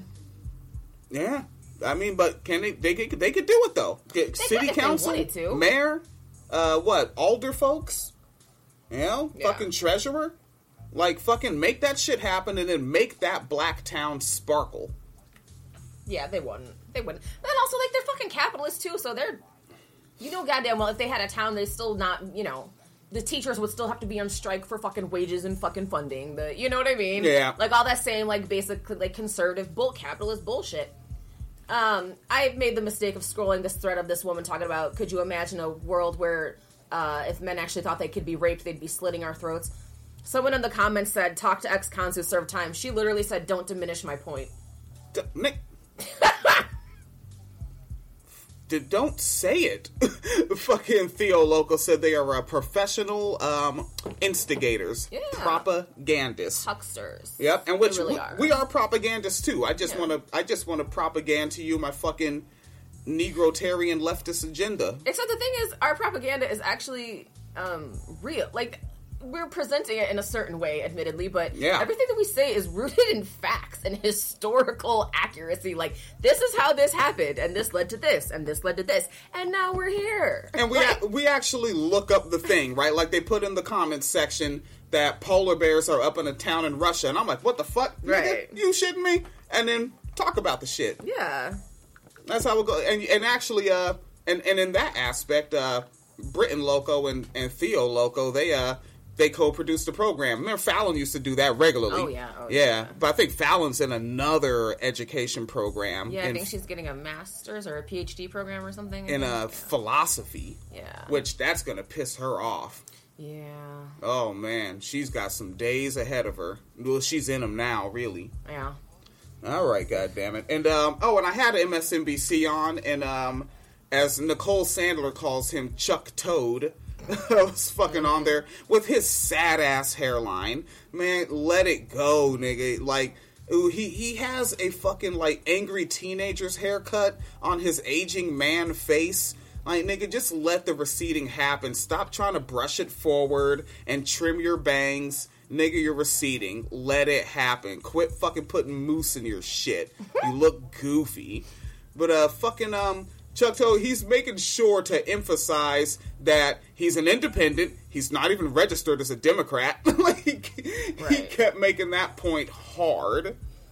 A: Yeah, I mean, but can they? They could. They could do it though. Get
B: they
A: city
B: could,
A: council,
B: to.
A: mayor, uh, what alder folks, you know, yeah. fucking treasurer, like fucking make that shit happen and then make that black town sparkle.
B: Yeah, they wouldn't. They wouldn't. And also, like, they're fucking capitalists too, so they're. You know goddamn well if they had a town, they still not, you know, the teachers would still have to be on strike for fucking wages and fucking funding. The, you know what I mean?
A: Yeah.
B: Like, all that same, like, basic, like, conservative, bull, capitalist bullshit. Um, I made the mistake of scrolling this thread of this woman talking about, could you imagine a world where uh, if men actually thought they could be raped, they'd be slitting our throats? Someone in the comments said, talk to ex-cons who served time. She literally said, don't diminish my point.
A: D- Nick... Don't say it. Fucking Theo Loco said they are uh, professional um, instigators,
B: yeah.
A: propagandists,
B: hucksters.
A: Yep, and which
B: really
A: we,
B: are.
A: we are propagandists too. I just
B: yeah.
A: want to, I just want to propaganda to you my fucking Negrotarian leftist agenda.
B: Except the thing is, our propaganda is actually um, real. Like, we're presenting it in a certain way, admittedly, but
A: yeah.
B: everything that we say is rooted in facts and historical accuracy. Like, this is how this happened, and this led to this, and this led to this, and now we're here.
A: And we
B: like,
A: a- we actually look up the thing, right? Like, they put in the comments section that polar bears are up in a town in Russia, and I'm like, what the fuck?
B: Right.
A: Nigga, you shitting me? And then talk about the shit.
B: Yeah.
A: That's how we go. And, and actually, uh, and, and in that aspect, uh, Britain Loco and, and Theo Loco, they uh they co-produced the program. Remember, Fallon used to do that regularly.
B: Oh, yeah. Oh,
A: yeah.
B: yeah.
A: But I think Fallon's in another education program.
B: Yeah, I
A: in,
B: think she's getting a master's or a P H D program or something.
A: in
B: a
A: uh, philosophy.
B: Yeah.
A: Which, that's going to piss her off.
B: Yeah.
A: Oh, man. She's got some days ahead of her. Well, she's in them now, really.
B: Yeah.
A: All right, goddammit. And, um, oh, and I had M S N B C on, and um, as Nicole Sandler calls him, Chuck Toad, I was fucking on there with his sad-ass hairline. Man, let it go, nigga. Like, ooh, he, he has a fucking, like, angry teenager's haircut on his aging man face. Like, nigga, just let the receding happen. Stop trying to brush it forward and trim your bangs. Nigga, you're receding. Let it happen. Quit fucking putting mousse in your shit. You look goofy. But, uh, fucking, um... Chuck Toad, he's making sure to emphasize that he's an independent. He's not even registered as a Democrat. like, right. He kept making that point hard.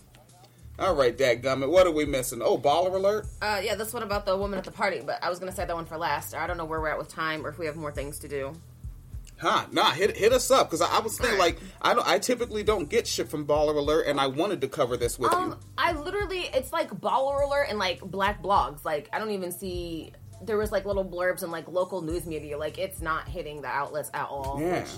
A: All right, dadgummit, what are we missing? Oh, baller alert?
B: Uh, yeah, this one about the woman at the party, but I was going to say that one for last. I don't know where we're at with time or if we have more things to do.
A: Huh, nah, hit hit us up, because I, I was thinking,
B: right.
A: like, I don't, I typically don't get shit from Baller Alert, and I wanted to cover this with
B: um,
A: you.
B: I literally, it's like Baller Alert and, like, black blogs. Like, I don't even see, there was, like, little blurbs and, like, local news media. Like, it's not hitting the outlets at all.
A: Yeah.
B: Which,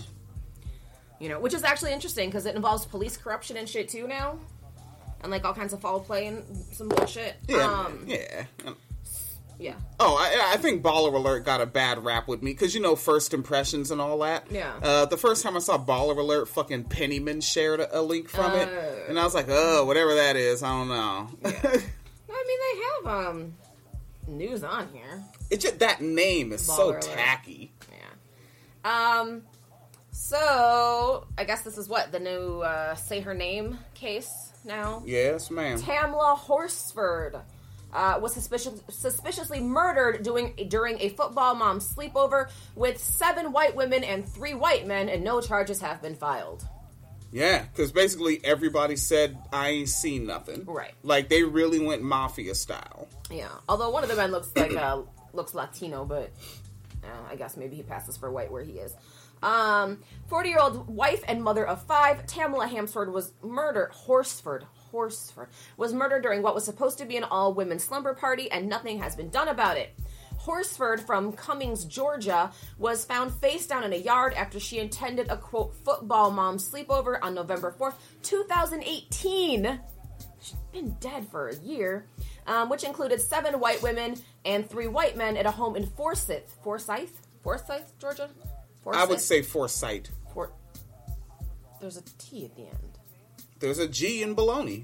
B: you know, which is actually interesting, because it involves police corruption and shit, too, now. And, like, all kinds of foul play and some bullshit.
A: Yeah,
B: um,
A: yeah.
B: Yeah.
A: Oh, I, I think Baller Alert got a bad rap with me, because, you know, first impressions and all that.
B: Yeah.
A: Uh, the first time I saw Baller Alert, fucking Pennyman shared a, a link from
B: uh,
A: it, and I was like, oh, whatever that is, I don't know.
B: Yeah. I mean, they have, um, news on here.
A: It's just, that name is
B: Baller
A: so
B: Alert.
A: tacky.
B: Yeah. Um, so, I guess this is what, the new, uh, Say Her Name case now?
A: Yes, ma'am.
B: Tamla Horsford. Uh, was suspicious, suspiciously murdered doing, during a football mom sleepover with seven white women and three white men, and no charges have been filed.
A: Yeah, because basically everybody said, I ain't seen nothing.
B: Right.
A: Like, they really went mafia style.
B: Yeah. Although one of the men looks like, uh, looks Latino, but uh, I guess maybe he passes for white where he is. Um, forty-year-old wife and mother of five, Tamla Hamsford was murdered, Horsford, Horsford, was murdered during what was supposed to be an all-women slumber party, and nothing has been done about it. Horsford from Cummings, Georgia, was found face down in a yard after she attended a, quote, football mom sleepover on November fourth, twenty eighteen. She's been dead for a year, um, which included seven white women and three white men at a home in Forsyth, Forsyth, Forsyth, Georgia? Forsyth?
A: I would say Foresight.
B: For- There's a T at the end.
A: There's a G in baloney.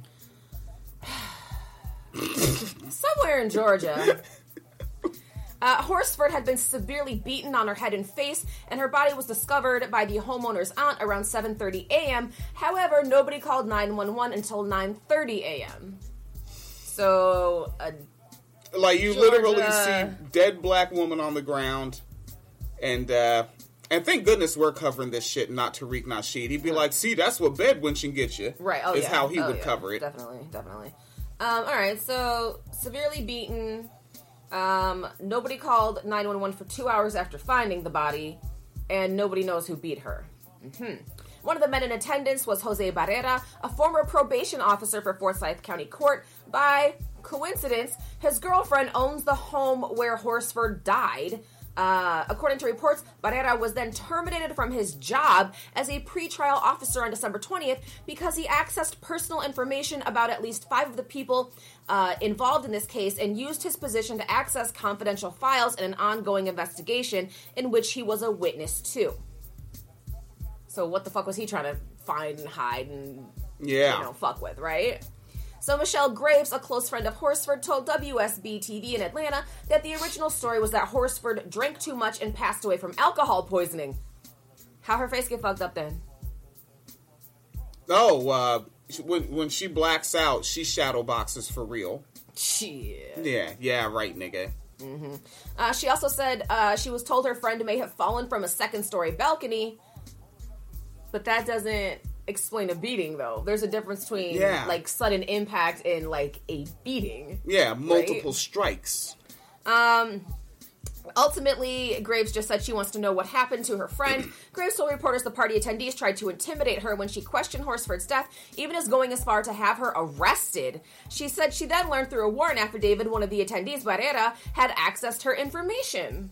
B: Somewhere in Georgia. Uh, Horsford had been severely beaten on her head and face, and her body was discovered by the homeowner's aunt around seven thirty a.m. However, nobody called nine one one until nine thirty a.m. So, uh,
A: like, you
B: Georgia.
A: literally see dead black woman on the ground, and, uh... And thank goodness we're covering this shit, not Tariq Nasheed. He'd be like, see, that's what bedwenching gets you.
B: Right, oh
A: is
B: yeah.
A: how he
B: oh,
A: would
B: yeah.
A: cover it.
B: Definitely, definitely. Um, alright, so, severely beaten. Um, nobody called nine one one for two hours after finding the body, and nobody knows who beat her. Mm-hmm. One of the men in attendance was Jose Barrera, a former probation officer for Forsyth County Court. By coincidence, his girlfriend owns the home where Horsford died. Uh, according to reports, Barrera was then terminated from his job as a pretrial officer on December twentieth because he accessed personal information about at least five of the people uh, involved in this case and used his position to access confidential files in an ongoing investigation in which he was a witness to. So what the fuck was he trying to find and hide and
A: yeah.
B: you know, fuck with, right? So Michelle Graves, a close friend of Horsford, told W S B T V in Atlanta that the original story was that Horsford drank too much and passed away from alcohol poisoning. How her face get fucked up then?
A: Oh, uh, when when she blacks out, she shadow boxes for real.
B: Shit.
A: Yeah, yeah, right, nigga.
B: Mm-hmm. Uh, she also said uh, she was told her friend may have fallen from a second-story balcony, but that doesn't explain a beating, though. There's a difference between,
A: yeah.
B: like, sudden impact and, like, a beating.
A: Yeah, multiple
B: right?
A: strikes.
B: Um, Ultimately, Graves just said she wants to know what happened to her friend. Graves told reporters the party attendees tried to intimidate her when she questioned Horsford's death, even as going as far to have her arrested. She said she then learned through a warrant affidavit one of the attendees, Barrera, had accessed her information.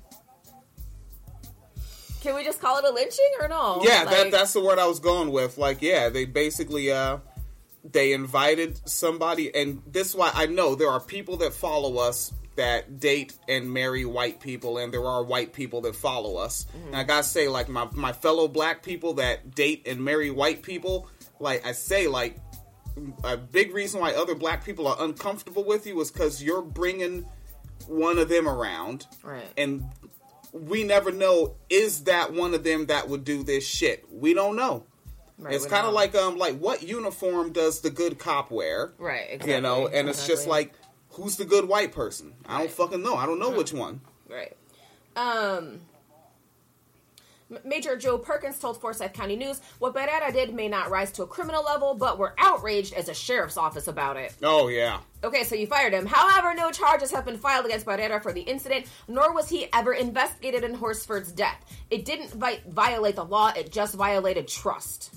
B: Can we just call it a lynching or no?
A: Yeah,
B: like,
A: that that's the word I was going with. Like, yeah, they basically uh they invited somebody, and this is why I know there are people that follow us that date and marry white people, and there are white people that follow us. Mm-hmm. And I gotta say, like, my, my fellow black people that date and marry white people, like, I say, like, a big reason why other black people are uncomfortable with you is because you're bringing one of them around.
B: Right.
A: And we never know, is that one of them that would do this shit? We don't know. Right, it's kind of like, um, like, what uniform does the good cop wear?
B: Right, exactly.
A: You know, and it's
B: exactly.
A: just like, who's the good white person? I don't
B: Right.
A: fucking know. I don't know
B: Mm-hmm.
A: which one.
B: Right. Um, Major Joe Perkins told Forsyth County News, what Barrera did may not rise to a criminal level, but we're outraged as a sheriff's office about it.
A: Oh, yeah.
B: Okay, so you fired him. However, no charges have been filed against Barrera for the incident, nor was he ever investigated in Horsford's death. It didn't vi- violate the law, it just violated trust.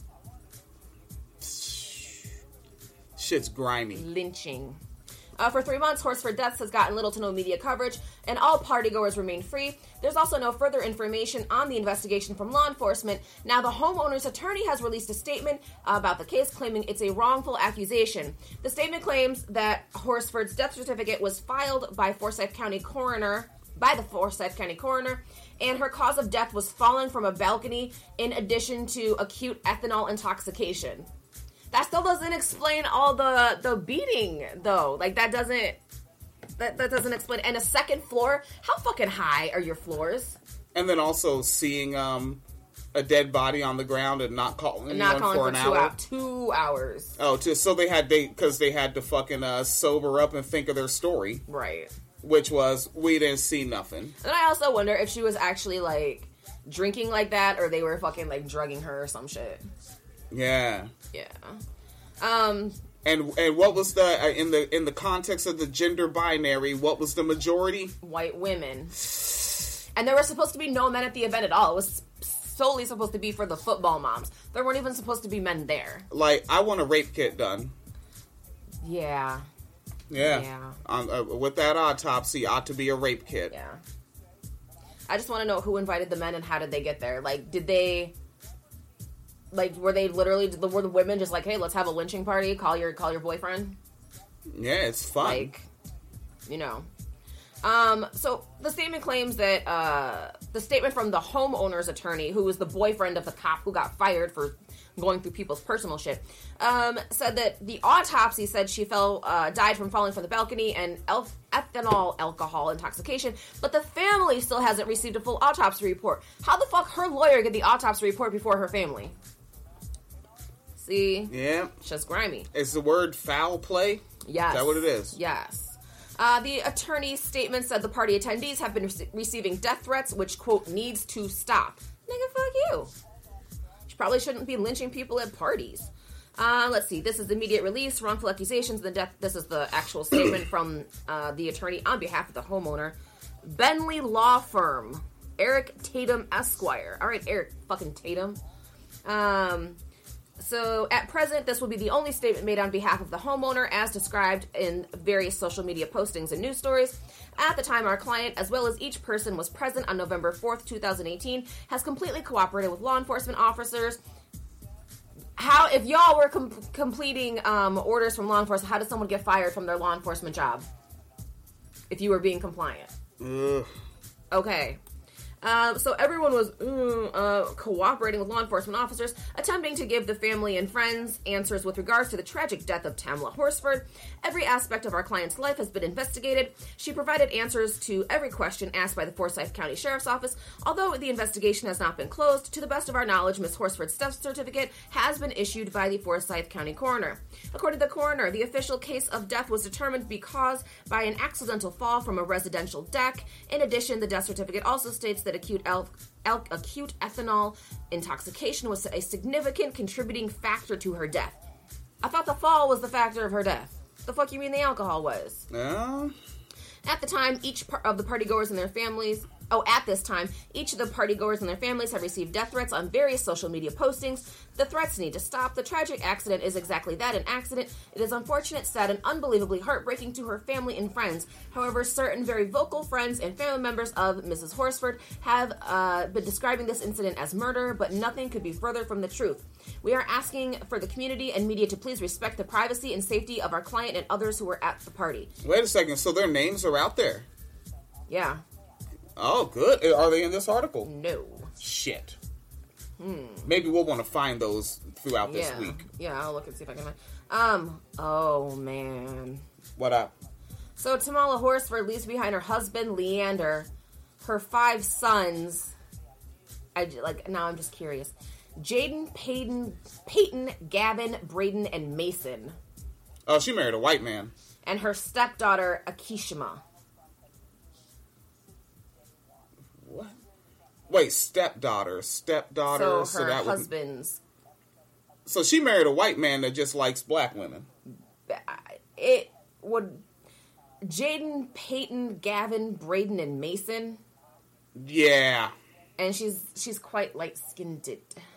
A: Shit's grimy.
B: Lynching. Uh, for three months, Horsford Deaths has gotten little to no media coverage, and all partygoers remain free. There's also no further information on the investigation from law enforcement. Now, the homeowner's attorney has released a statement about the case, claiming it's a wrongful accusation. The statement claims that Horsford's death certificate was filed by Forsyth County coroner, by the Forsyth County coroner, and her cause of death was falling from a balcony in addition to acute ethanol intoxication. That still doesn't explain all the, the beating, though. Like, that doesn't... That, that doesn't explain... And a second floor? How fucking high are your floors?
A: And then also seeing um, a dead body on the ground and not calling
B: And not
A: anyone
B: calling
A: for
B: for
A: an
B: two,
A: hour.
B: hou- two hours.
A: Oh, just so they had... they Because they had to fucking uh, sober up and think of their story.
B: Right.
A: Which was, we didn't see nothing.
B: And I also wonder if she was actually, like, drinking like that, or they were fucking, like, drugging her or some shit.
A: Yeah.
B: Yeah. Um...
A: And and what was the uh, in the in the context of the gender binary? What was the majority?
B: White women. And there were supposed to be no men at the event at all. It was solely supposed to be for the football moms. There weren't even supposed to be men there.
A: Like, I want a rape kit done.
B: Yeah.
A: Yeah.
B: Yeah.
A: Um, uh, with that autopsy, ought to be a rape kit.
B: Yeah. I just want to know who invited the men and how did they get there. Like, did they... Like, were they literally... Were the women just like, hey, let's have a lynching party? Call your call your boyfriend?
A: Yeah, it's fun.
B: Like, you know. Um, so, the statement claims that, uh... The statement from the homeowner's attorney, who was the boyfriend of the cop who got fired for going through people's personal shit, um, said that the autopsy said she fell, uh, died from falling from the balcony and el- ethanol alcohol intoxication, but the family still hasn't received a full autopsy report. How the fuck her lawyer get the autopsy report before her family? See?
A: Yeah.
B: It's just grimy.
A: Is the word foul play?
B: Yes.
A: Is that what it is?
B: Yes. Uh, the attorney's statement said the party attendees have been re- receiving death threats, which, quote, needs to stop. Nigga, fuck you. She probably shouldn't be lynching people at parties. Uh, let's see. This is immediate release, wrongful accusations, the death. This is the actual statement from uh, the attorney on behalf of the homeowner. Bentley Law Firm. Eric Tatum Esquire. All right, Eric fucking Tatum. Um... So, at present, this will be the only statement made on behalf of the homeowner, as described in various social media postings and news stories. At the time, our client, as well as each person was present on November fourth, twenty eighteen, has completely cooperated with law enforcement officers. How, if y'all were com- completing um, orders from law enforcement, how did someone get fired from their law enforcement job? If you were being compliant.
A: Ugh.
B: Okay. Uh, so everyone was uh, uh, cooperating with law enforcement officers, attempting to give the family and friends answers with regards to the tragic death of Tamla Horsford. Every aspect of our client's life has been investigated. She provided answers to every question asked by the Forsyth County Sheriff's Office. Although the investigation has not been closed, to the best of our knowledge, Miz Horsford's death certificate has been issued by the Forsyth County coroner. According to the coroner, the official case of death was determined because by an accidental fall from a residential deck. In addition, the death certificate also states that acute el- el- acute ethanol intoxication was a significant contributing factor to her death. I thought the fall was the factor of her death. The fuck you mean the alcohol was?
A: Uh,
B: At the time, each par- of the partygoers and their families... Oh, at this time, each of the partygoers and their families have received death threats on various social media postings. The threats need to stop. The tragic accident is exactly that, an accident. It is unfortunate, sad, and unbelievably heartbreaking to her family and friends. However, certain very vocal friends and family members of Missus Horsford have uh, been describing this incident as murder, but nothing could be further from the truth. We are asking for the community and media to please respect the privacy and safety of our client and others who were at the party.
A: Wait a second, so their names are out there?
B: Yeah.
A: Oh, good. Are they in this article?
B: No.
A: Shit.
B: Hmm.
A: Maybe we'll want to find those throughout this
B: yeah.
A: week.
B: Yeah, I'll look and see if I can find. Um. Oh man.
A: What up?
B: So Tamala Horsford leaves behind her husband Leander, her five sons. I like now. I'm just curious. Jaden, Peyton, Peyton, Gavin, Braden, and Mason.
A: Oh, she married a white man.
B: And her stepdaughter Akishima.
A: What? Wait, stepdaughter, stepdaughter.
B: So her
A: so that
B: husband's.
A: Would... So she married a white man that just likes black women.
B: It would. Jaden, Peyton, Gavin, Braden, and Mason.
A: Yeah.
B: And she's she's quite light skinned.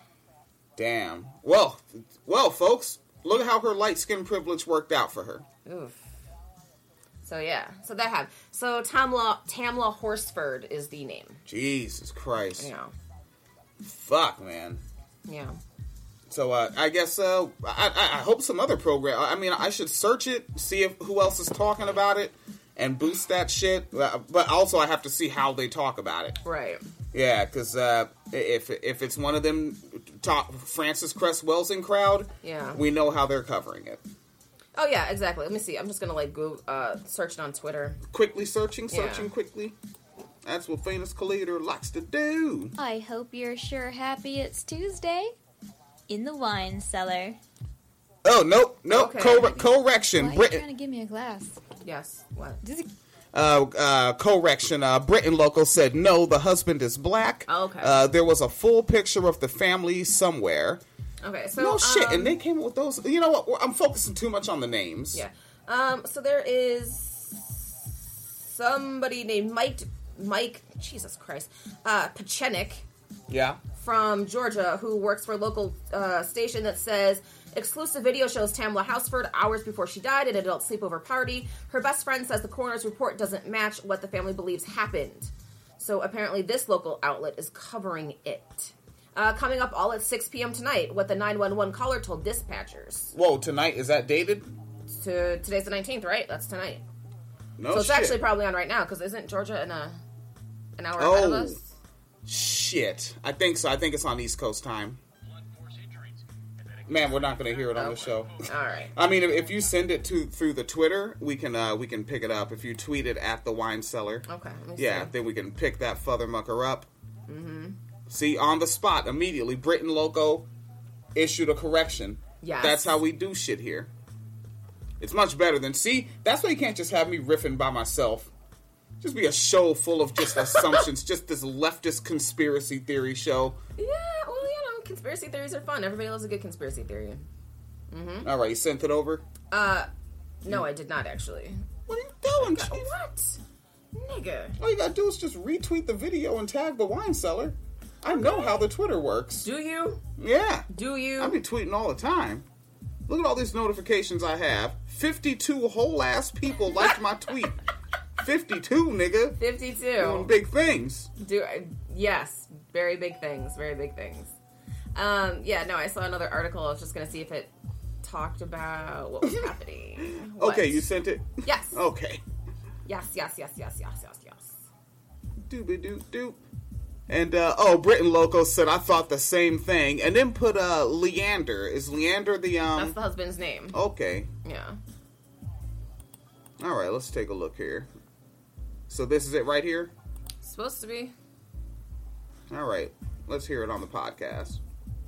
A: Damn. Well, well, folks, look at how her light skin privilege worked out for her.
B: Oof. So yeah, so that happened. So Tamla Tamla Horsford is the name.
A: Jesus Christ.
B: Yeah.
A: Fuck, man.
B: Yeah.
A: So uh, I guess uh, I, I hope some other program. I mean, I should search it, see if who else is talking about it, and boost that shit. But also, I have to see how they talk about it.
B: Right.
A: Yeah, because uh, if if it's one of them, talk Francis Cress Welsing crowd.
B: Yeah.
A: We know how they're covering it.
B: Oh yeah, exactly. Let me see. I'm just gonna like go uh, search it on Twitter.
A: Quickly searching, searching
B: Yeah.
A: quickly. That's what famous Collider likes to do.
H: I hope you're sure happy it's Tuesday. In the wine cellar.
A: Oh, nope, nope.
B: Okay.
A: Cor- correction.
H: Why are you
A: Britain.
H: trying to give me a glass?
B: Yes. What?
H: Does it...
A: Uh, uh, correction. Uh, Britain Local said no, the husband is black.
B: Oh, okay.
A: Uh, there was a full picture of the family somewhere.
B: Okay. So
A: No shit,
B: um,
A: and they came up with those. You know what? I'm focusing too much on the names.
B: Yeah. Um. So there is somebody named Mike. Mike. Jesus Christ. Uh, Pachenik.
A: Yeah.
B: From Georgia, who works for a local uh, station that says exclusive video shows Tamla Horsford hours before she died at an adult sleepover party. Her best friend says the coroner's report doesn't match what the family believes happened. So apparently this local outlet is covering it. Uh, coming up all at six p.m. tonight, what the nine one one caller told dispatchers.
A: Whoa, tonight, is that dated?
B: To today's the nineteenth, right? That's tonight.
A: No
B: so it's
A: shit.
B: actually probably on right now, because isn't Georgia in a an hour
A: Oh.
B: ahead of us?
A: Shit. I think so. I think it's on East Coast time. Man, we're not going to hear it on the
B: Okay.
A: show.
B: All right.
A: I mean, if, if you send it to through the Twitter, we can uh, we can pick it up. If you tweet it at the wine cellar,
B: Okay. Let me
A: yeah,
B: see.
A: then we can pick that futhermucker up. Mm-hmm. See, on the spot, immediately, Britain Loco issued a correction.
B: Yes.
A: That's how we do shit here. It's much better than, see, that's why you can't just have me riffing by myself. Just be a show full of just assumptions, just this leftist conspiracy theory show.
B: Yeah, well, you know, conspiracy theories are fun. Everybody loves a good conspiracy theory. Mm-hmm.
A: All right, you sent it over?
B: Uh, no, I did not actually.
A: What are you doing, Chief?
B: What? Nigga.
A: All you gotta do is just retweet the video and tag the wine cellar. I know how the Twitter works.
B: Do you?
A: Yeah.
B: Do you?
A: I be tweeting all the time. Look at all these notifications I have. fifty-two whole ass people liked my tweet. fifty-two, nigga.
B: fifty-two.
A: Doing big things.
B: Do I, yes, very big things, very big things. Um, yeah, no, I saw another article. I was just gonna see if it talked about what was happening. What?
A: Okay, you sent it?
B: Yes.
A: Okay.
B: Yes, yes, yes, yes, yes, yes, yes.
A: Doobie doop doop. And, uh, oh, Britain Loco said, I thought the same thing. And then put, uh, Leander. Is Leander the, um...
B: That's the husband's name.
A: Okay.
B: Yeah.
A: Alright, let's take a look here. So this is it right here?
B: Supposed to be.
A: Alright, let's hear it on the podcast.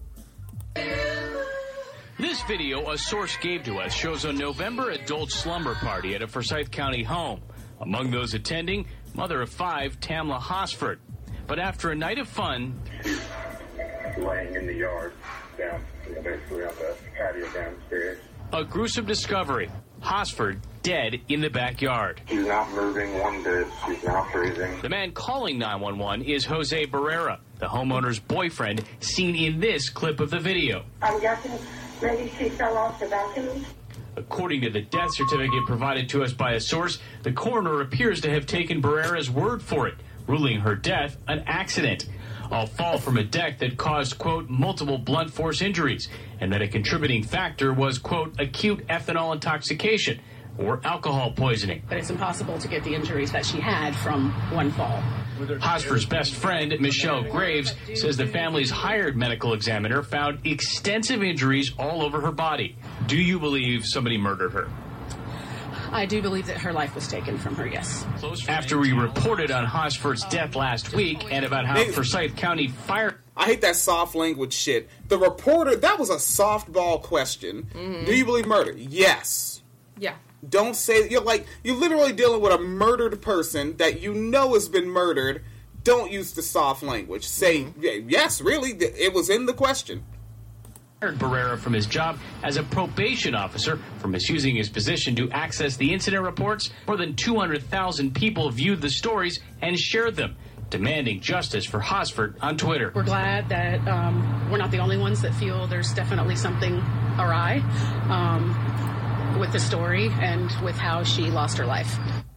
I: This video a source gave to us shows a November adult slumber party at a Forsyth County home. Among those attending, mother of five, Tamla Horsford. But after a night of fun,
J: laying in the yard down, basically on the patio downstairs.
I: a gruesome discovery. Hosford dead in the backyard.
J: She's not moving one bit. She's not breathing.
I: The man calling nine one one is Jose Barrera, the homeowner's boyfriend, seen in this clip of the video.
K: I'm guessing maybe she fell off the balcony.
I: According to the death certificate provided to us by a source, the coroner appears to have taken Barrera's word for it, ruling her death an accident. A fall from a deck that caused, quote, multiple blunt force injuries, and that a contributing factor was, quote, acute ethanol intoxication or alcohol poisoning.
L: But it's impossible to get the injuries that she had from one fall.
I: Hosford's best friend, Michelle Graves, says the family's hired medical examiner found extensive injuries all over her body. Do you believe somebody murdered her?
L: I do believe that her life was taken from her, yes.
I: After we reported on Hosford's death last week and about how Forsyth County Fire...
A: I hate that soft language shit. The reporter, that was a softball question. Mm-hmm. Do you believe murder? Yes.
B: Yeah.
A: Don't say, you're like, you're literally dealing with a murdered person that you know has been murdered. Don't use the soft language. Say, mm-hmm. yes, really, it was in the question.
I: Barrera from his job as a probation officer for misusing his position to access the incident reports. More than two hundred thousand people viewed the stories and shared them, demanding justice for Hosford on Twitter.
L: We're glad that um, we're not the only ones that feel there's definitely something awry um, with the story and with how she lost her life.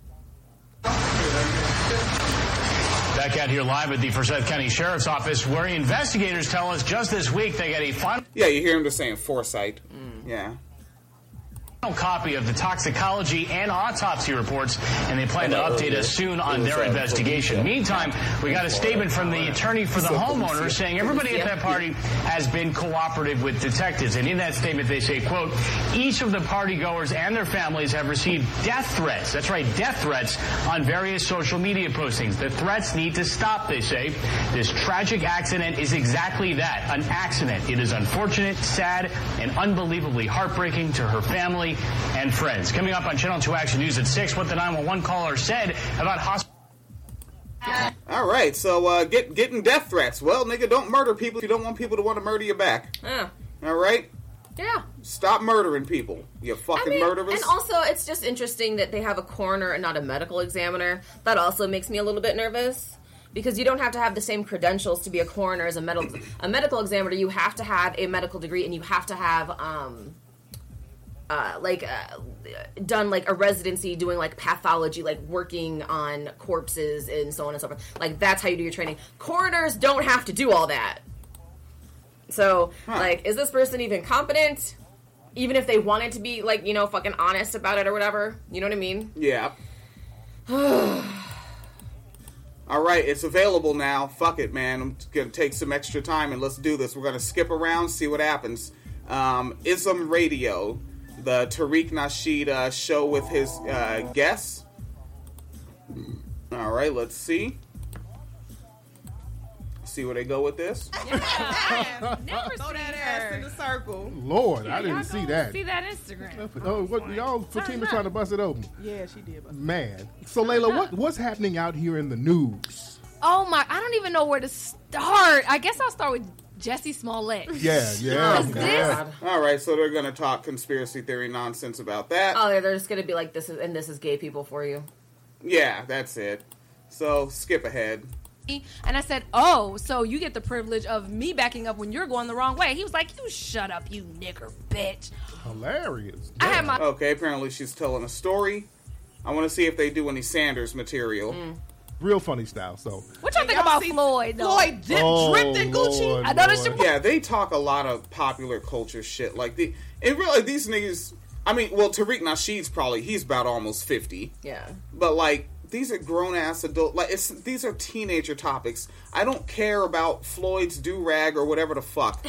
I: Back out here live at the Forsyth County Sheriff's Office, where investigators tell us just this week they got a final...
A: Yeah, you hear him just saying Forsyth. Mm. Yeah.
I: Copy of the toxicology and autopsy reports, and they plan to update us soon on their investigation. Meantime, we got a statement from the attorney for the homeowner saying everybody at that party has been cooperative with detectives. And in that statement, they say, quote, each of the partygoers and their families have received death threats. That's right, death threats on various social media postings. The threats need to stop, they say. This tragic accident is exactly that, an accident. It is unfortunate, sad, and unbelievably heartbreaking to her family and friends. Coming up on Channel two Action News at six, what the nine one one caller said about hospital.
A: All right, so uh, get getting death threats. Well, nigga, don't murder people if you don't want people to want to murder you back.
B: Yeah.
A: All right?
B: Yeah.
A: Stop murdering people, you fucking
B: I mean,
A: murderers.
B: And also, it's just interesting that they have a coroner and not a medical examiner. That also makes me a little bit nervous. Because you don't have to have the same credentials to be a coroner as a medical a medical examiner. You have to have a medical degree, and you have to have... um. Uh, like uh, done like a residency doing like pathology, like working on corpses and so on and so forth. Like that's how you do your training. Coroners don't have to do all that. So huh. like, is this person even competent? Even if they wanted to be like, you know, fucking honest about it or whatever. You know what I mean?
A: Yeah. All right, it's available now. Fuck it, man. I'm gonna take some extra time and let's do this. We're gonna skip around, see what happens. Um, Ism Radio. The Tariq Nasheed uh, show with his uh, guests. All right, let's see. See where they go with this.
M: Yeah, I never throw that ass in the circle.
N: Lord,
M: yeah,
N: I didn't see that.
M: See that Instagram?
N: Oh, what y'all? Fatima trying to bust it open.
M: Yeah, she did. Bust
N: Man, so Layla, what what's happening out here in the news?
M: Oh my! I don't even know where to start. I guess I'll start with Jesse Smollett.
N: Yeah, yeah.
A: yeah. All right, so they're going to talk conspiracy theory nonsense about that.
B: Oh, they're just going to be like, this is, and this is gay people for you.
A: Yeah, that's it. So, skip ahead.
M: And I said, oh, so you get the privilege of me backing up when you're going the wrong way. He was like, you shut up, you nigger bitch.
N: Hilarious.
M: I had my...
A: Okay, apparently she's telling a story. I want to see if they do any Sanders material.
M: Mm.
N: Real funny style, so.
M: What y'all think about Floyd, though?
O: Floyd dip,
N: oh,
O: dripped in Gucci.
N: Lord,
M: I noticed
N: Lord.
M: your...
A: Yeah, they talk a lot of popular culture shit. Like, the, and really, these niggas, I mean, well, Tariq Nasheed's probably, he's about almost fifty.
B: Yeah.
A: But, like, these are grown-ass adult, like, it's these are teenager topics. I don't care about Floyd's do-rag or whatever the fuck.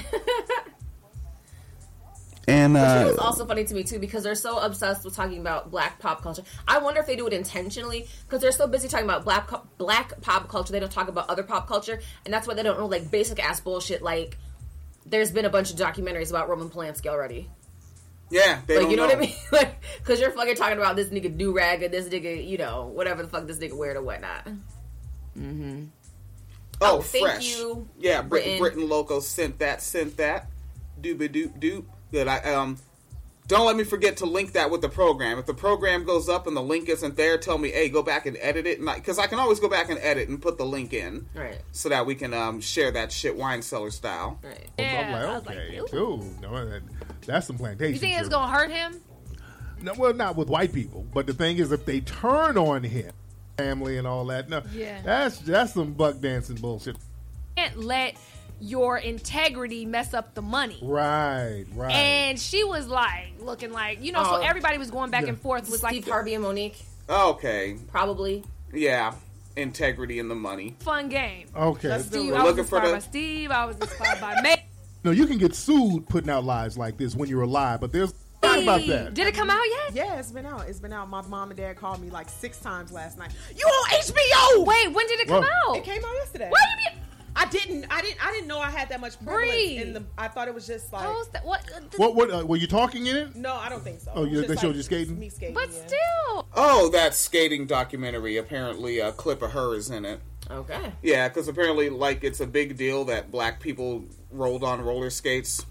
P: And uh,
B: Which was also funny to me too because they're so obsessed with talking about black pop culture. I wonder if they do it intentionally because they're so busy talking about black black pop culture they don't talk about other pop culture, and that's why they don't know like basic ass bullshit. Like there's been a bunch of documentaries about Roman Polanski already.
A: Yeah, they
B: like
A: don't
B: you know,
A: know
B: what I mean? Like because you're fucking talking about this nigga do rag and this nigga, you know, whatever the fuck this nigga wear or whatnot. Mm-hmm.
A: Oh,
B: oh
A: fresh.
B: Thank you.
A: Yeah, Britain,
B: Britain.
A: Britain Loco sent that, sent that. Doobie doop doop. Good. I um, don't let me forget to link that with the program. If the program goes up and the link isn't there, tell me, hey, go back and edit it. Because I, I can always go back and edit and put the link in.
B: Right.
A: So that we can um, share that shit wine cellar style.
B: Right.
N: Yeah, I'm like, okay, dude, no, that, that's some plantation.
M: You think it's
N: shit.
M: gonna hurt him?
N: No, well, not with white people. But the thing is, if they turn on him, family and all that, no,
M: Yeah.
N: that's that's some buck dancing bullshit.
M: Can't let your integrity mess up the money.
N: Right, right.
M: And she was like, looking like, you know,
B: Oh.
M: so everybody was going back
N: Yeah.
M: and forth. Was
B: Steve
M: like
B: Harvey and Monique.
A: Okay.
B: Probably.
A: Yeah. Integrity in the money.
M: fun game.
N: Okay.
M: Steve,
A: We're
M: I was
A: looking for
M: inspired
A: the-
M: by Steve. I was inspired by May.
N: No, you can get sued putting out lies like this when you're alive, but there's not about that.
M: Did it come out yet?
O: Yeah, it's been out. It's been out. My mom and dad called me like six times last night. You on H B O?
M: Wait, when did it come
N: Whoa.
M: out?
O: It came out yesterday.
M: What do you mean?
O: I didn't. I didn't. I didn't know I had that much prevalence
M: Bree.
O: in the. I thought it was just like.
M: How's that? What?
N: What? What? Uh, were you talking in it?
O: No, I don't think so.
N: Oh,
O: It was
N: you-
O: just
N: they showed
O: like
N: you skating?
O: Me skating.
M: But
O: yeah.
M: still.
A: Oh, that skating documentary. Apparently, a clip of her is in it.
B: Okay.
A: Yeah, because apparently, like, it's a big deal that black people rolled on roller skates.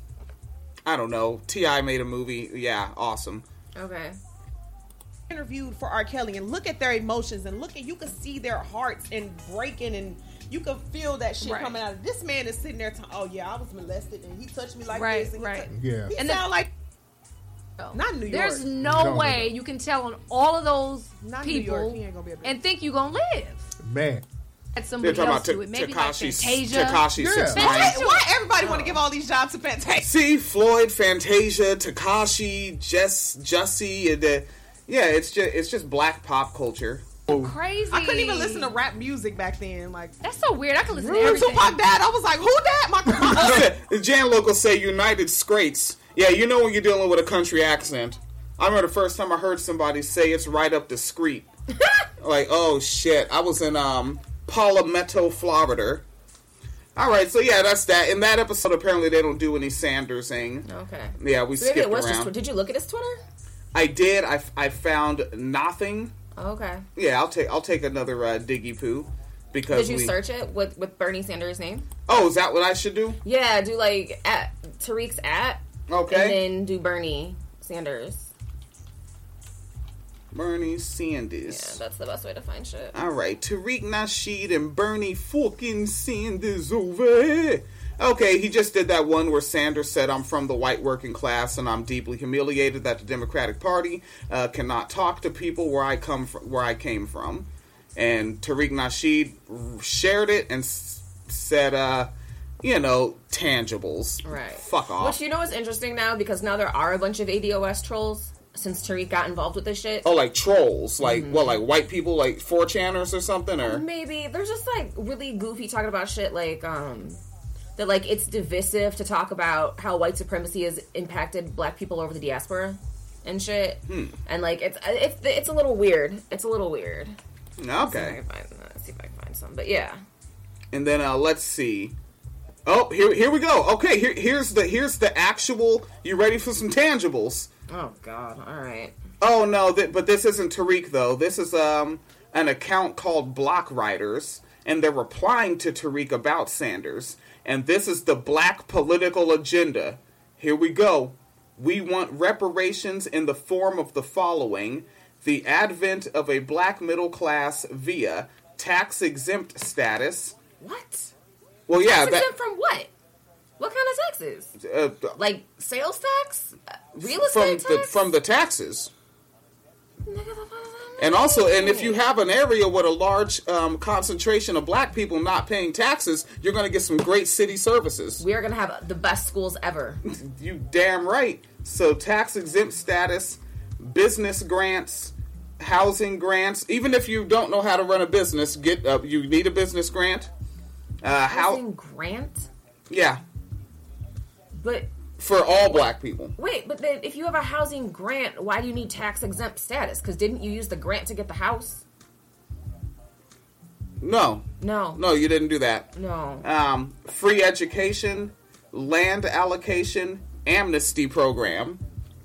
A: I don't know. T I made a movie. Yeah, awesome.
B: Okay.
O: Interviewed for R. Kelly and look at their emotions and look at you can see their hearts and breaking and you can feel that shit
M: Right.
O: coming out of this man is sitting there t- oh yeah I was molested and he touched me like
M: Right,
O: this and
M: right.
O: he,
N: Yeah.
O: he
M: And
O: sound
M: the-
O: like not in New York.
M: There's no,
N: No,
M: way
N: no.
M: you can tell on all of those
O: Not in New
M: people
O: York. He ain't gonna be able to-
M: and think you gonna live.
N: Man.
M: Add
A: They're
M: somebody
A: talking
M: else
A: about
M: to it. Maybe
A: Takashi
M: like Fantasia.
A: Takashi
N: Yeah.
A: six
O: Why,
A: nine.
O: why everybody want to give all these jobs to Fantasia?
A: See, Floyd, Fantasia, Takashi, Jess, Jussie, and the, yeah, it's just it's just black pop culture.
M: Crazy.
O: I couldn't even listen to rap music back then. Like
M: That's so weird. I could listen to
O: Remember
M: everything.
O: Tupac dad? I was like, who that? My
A: The Jan locals say United Scrates. Yeah, you know when you're dealing with a country accent. I remember the first time I heard somebody say it's right up the street. Like, oh shit. I was in um Palmetto, Florida. Alright, so yeah, that's that. In that episode, apparently they don't do any Sandersing.
B: Okay.
A: Yeah, we
B: So maybe
A: skipped
B: it was
A: around.
B: just. Did you look at his Twitter?
A: I did. I, I found nothing.
B: Okay.
A: Yeah, I'll take I'll take another uh, diggy poo because
B: Did you
A: we,
B: search it with with Bernie Sanders' name?
A: Oh, is that what I should do?
B: Yeah, do like at Tariq's at.
A: Okay.
B: And then do Bernie Sanders.
A: Bernie
B: Yeah,
A: Sanders.
B: that's the best way to find shit.
A: All right, Tariq Nasheed and Bernie fucking Sanders over here. Okay, he just did that one where Sanders said, I'm from the white working class and I'm deeply humiliated that the Democratic Party uh, cannot talk to people where I come from, where I came from. And Tariq Nasheed shared it and s- said, uh, you know, tangibles.
B: Right.
A: Fuck off.
B: Which you know is interesting now because now there are a bunch of A D O S trolls since Tariq got involved with this shit.
A: Oh, like trolls, like
B: Mm-hmm.
A: what, like white people, like four channers or something, or
B: Maybe they're just like really goofy talking about shit like um that like it's divisive to talk about how white supremacy has impacted black people over the diaspora and shit.
A: Hmm.
B: And like it's it's it's a little weird. It's a little weird.
A: Okay.
B: Let's see if I can find, let's see if I can find some. But yeah.
A: And then uh, let's see. Oh, here here we go. Okay, here here's the here's the actual. You ready for some tangibles?
B: Oh God! All right.
A: Oh no, th- but this isn't Tariq though. This is um an account called Block Writers, and they're replying to Tariq about Sanders. And this is the black political agenda. Here we go. We want reparations in the form of the following: the advent of a black middle class via tax-exempt status.
B: What?
A: Well, yeah,
B: Tax
A: that,
B: exempt from what? What kind of taxes?
A: uh,
B: Like sales tax, Uh, real
A: from
B: estate
A: the
B: tax.
A: from the taxes. And also, and if you have an area with a large um, concentration of black people not paying taxes, you're going to get some great city services.
B: We are gonna have the best schools ever.
A: You damn right. So tax exempt status, business grants, housing grants. Even if you don't know how to run a business, get uh, you need a business grant. Uh,
B: Housing
A: how?
B: grant,
A: Yeah,
B: but
A: for all black people.
B: wait, but then if you have a housing grant, why do you need tax exempt status? Because didn't you use the grant to get the house?
A: No,
B: No,
A: no, you didn't do that.
B: no.
A: Um, free education, land allocation, amnesty program.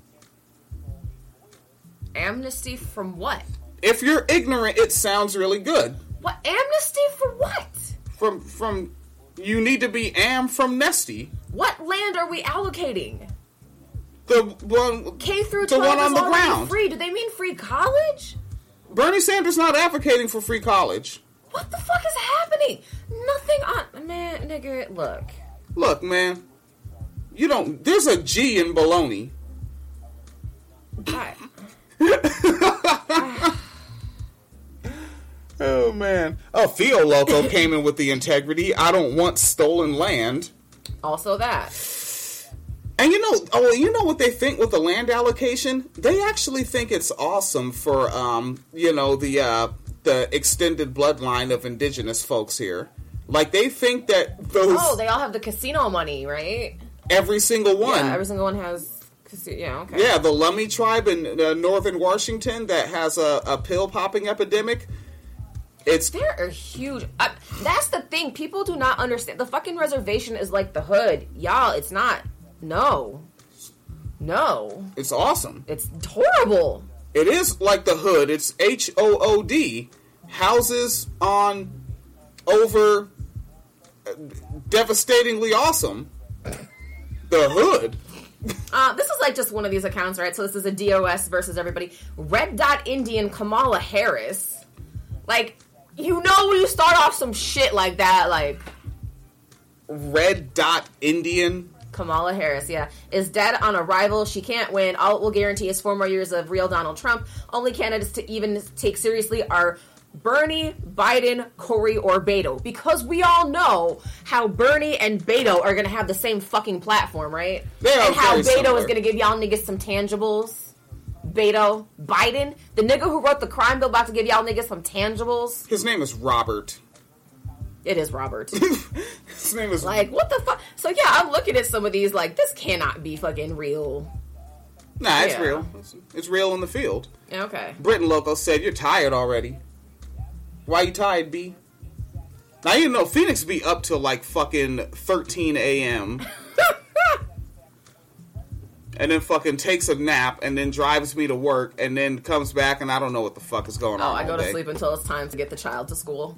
B: Amnesty from what?
A: If you're ignorant, it sounds really good.
B: What amnesty for what?
A: From from, you need to be am from Nesty.
B: What land are we allocating?
A: The one
B: K through
A: the
B: twelve
A: one on
B: is
A: the
B: already
A: ground.
B: free. Do they mean free college?
A: Bernie Sanders not advocating for free college.
B: What the fuck is happening? Nothing on man, nigga. Look,
A: Look, man. You don't. There's a G in baloney.
B: I,
A: Oh man. Oh, Theo Loco came in with the integrity. I don't want stolen land.
B: also that.
A: And you know, oh, you know what they think with the land allocation? They actually think it's awesome for, um, you know, the uh, the extended bloodline of indigenous folks here. Like they think that those
B: Oh, they all have the casino money, right?
A: every single one.
B: Yeah, every single one has. Casino. Yeah, okay.
A: Yeah, the Lummi tribe in uh, northern Washington that has a, a pill popping epidemic. It's
B: There are huge. I, that's the thing. People do not understand. The fucking reservation is like the hood, y'all. It's not. No, no.
A: it's awesome.
B: It's horrible.
A: It is like the hood. It's H O O D. Houses on over uh, devastatingly awesome. The hood.
B: Uh, this is like just one of these accounts, right? So this is a D O S versus everybody. Red Dot Indian Kamala Harris. Like, you know when you start off some shit like that, like...
A: Red Dot Indian?
B: Kamala Harris, yeah, is dead on arrival. She can't win. All it will guarantee is four more years of real Donald Trump. Only candidates to even take seriously are Bernie, Biden, Cory, or Beto. Because we all know how Bernie and Beto are going to have the same fucking platform, right?
A: They are
B: and how
A: very
B: Beto
A: similar.
B: is going to give y'all niggas some tangibles. Beto, Biden, the nigga who wrote the crime bill, about to give y'all niggas some tangibles.
A: His name is Robert.
B: It is Robert.
A: His name is
B: like, what the fuck? So yeah, I'm looking at some of these like, this cannot be fucking real.
A: Nah, it's
B: Yeah.
A: real. It's, it's real in the field.
B: Okay.
A: Britain Loco said, "You're tired already. Why you tired, B?" Now you know Phoenix be up till like fucking thirteen a.m. and then fucking takes a nap and then drives me to work and then comes back and I don't know what the fuck is going
B: Oh,
A: on.
B: I go
A: all
B: to
A: day.
B: sleep until it's time to get the child to school.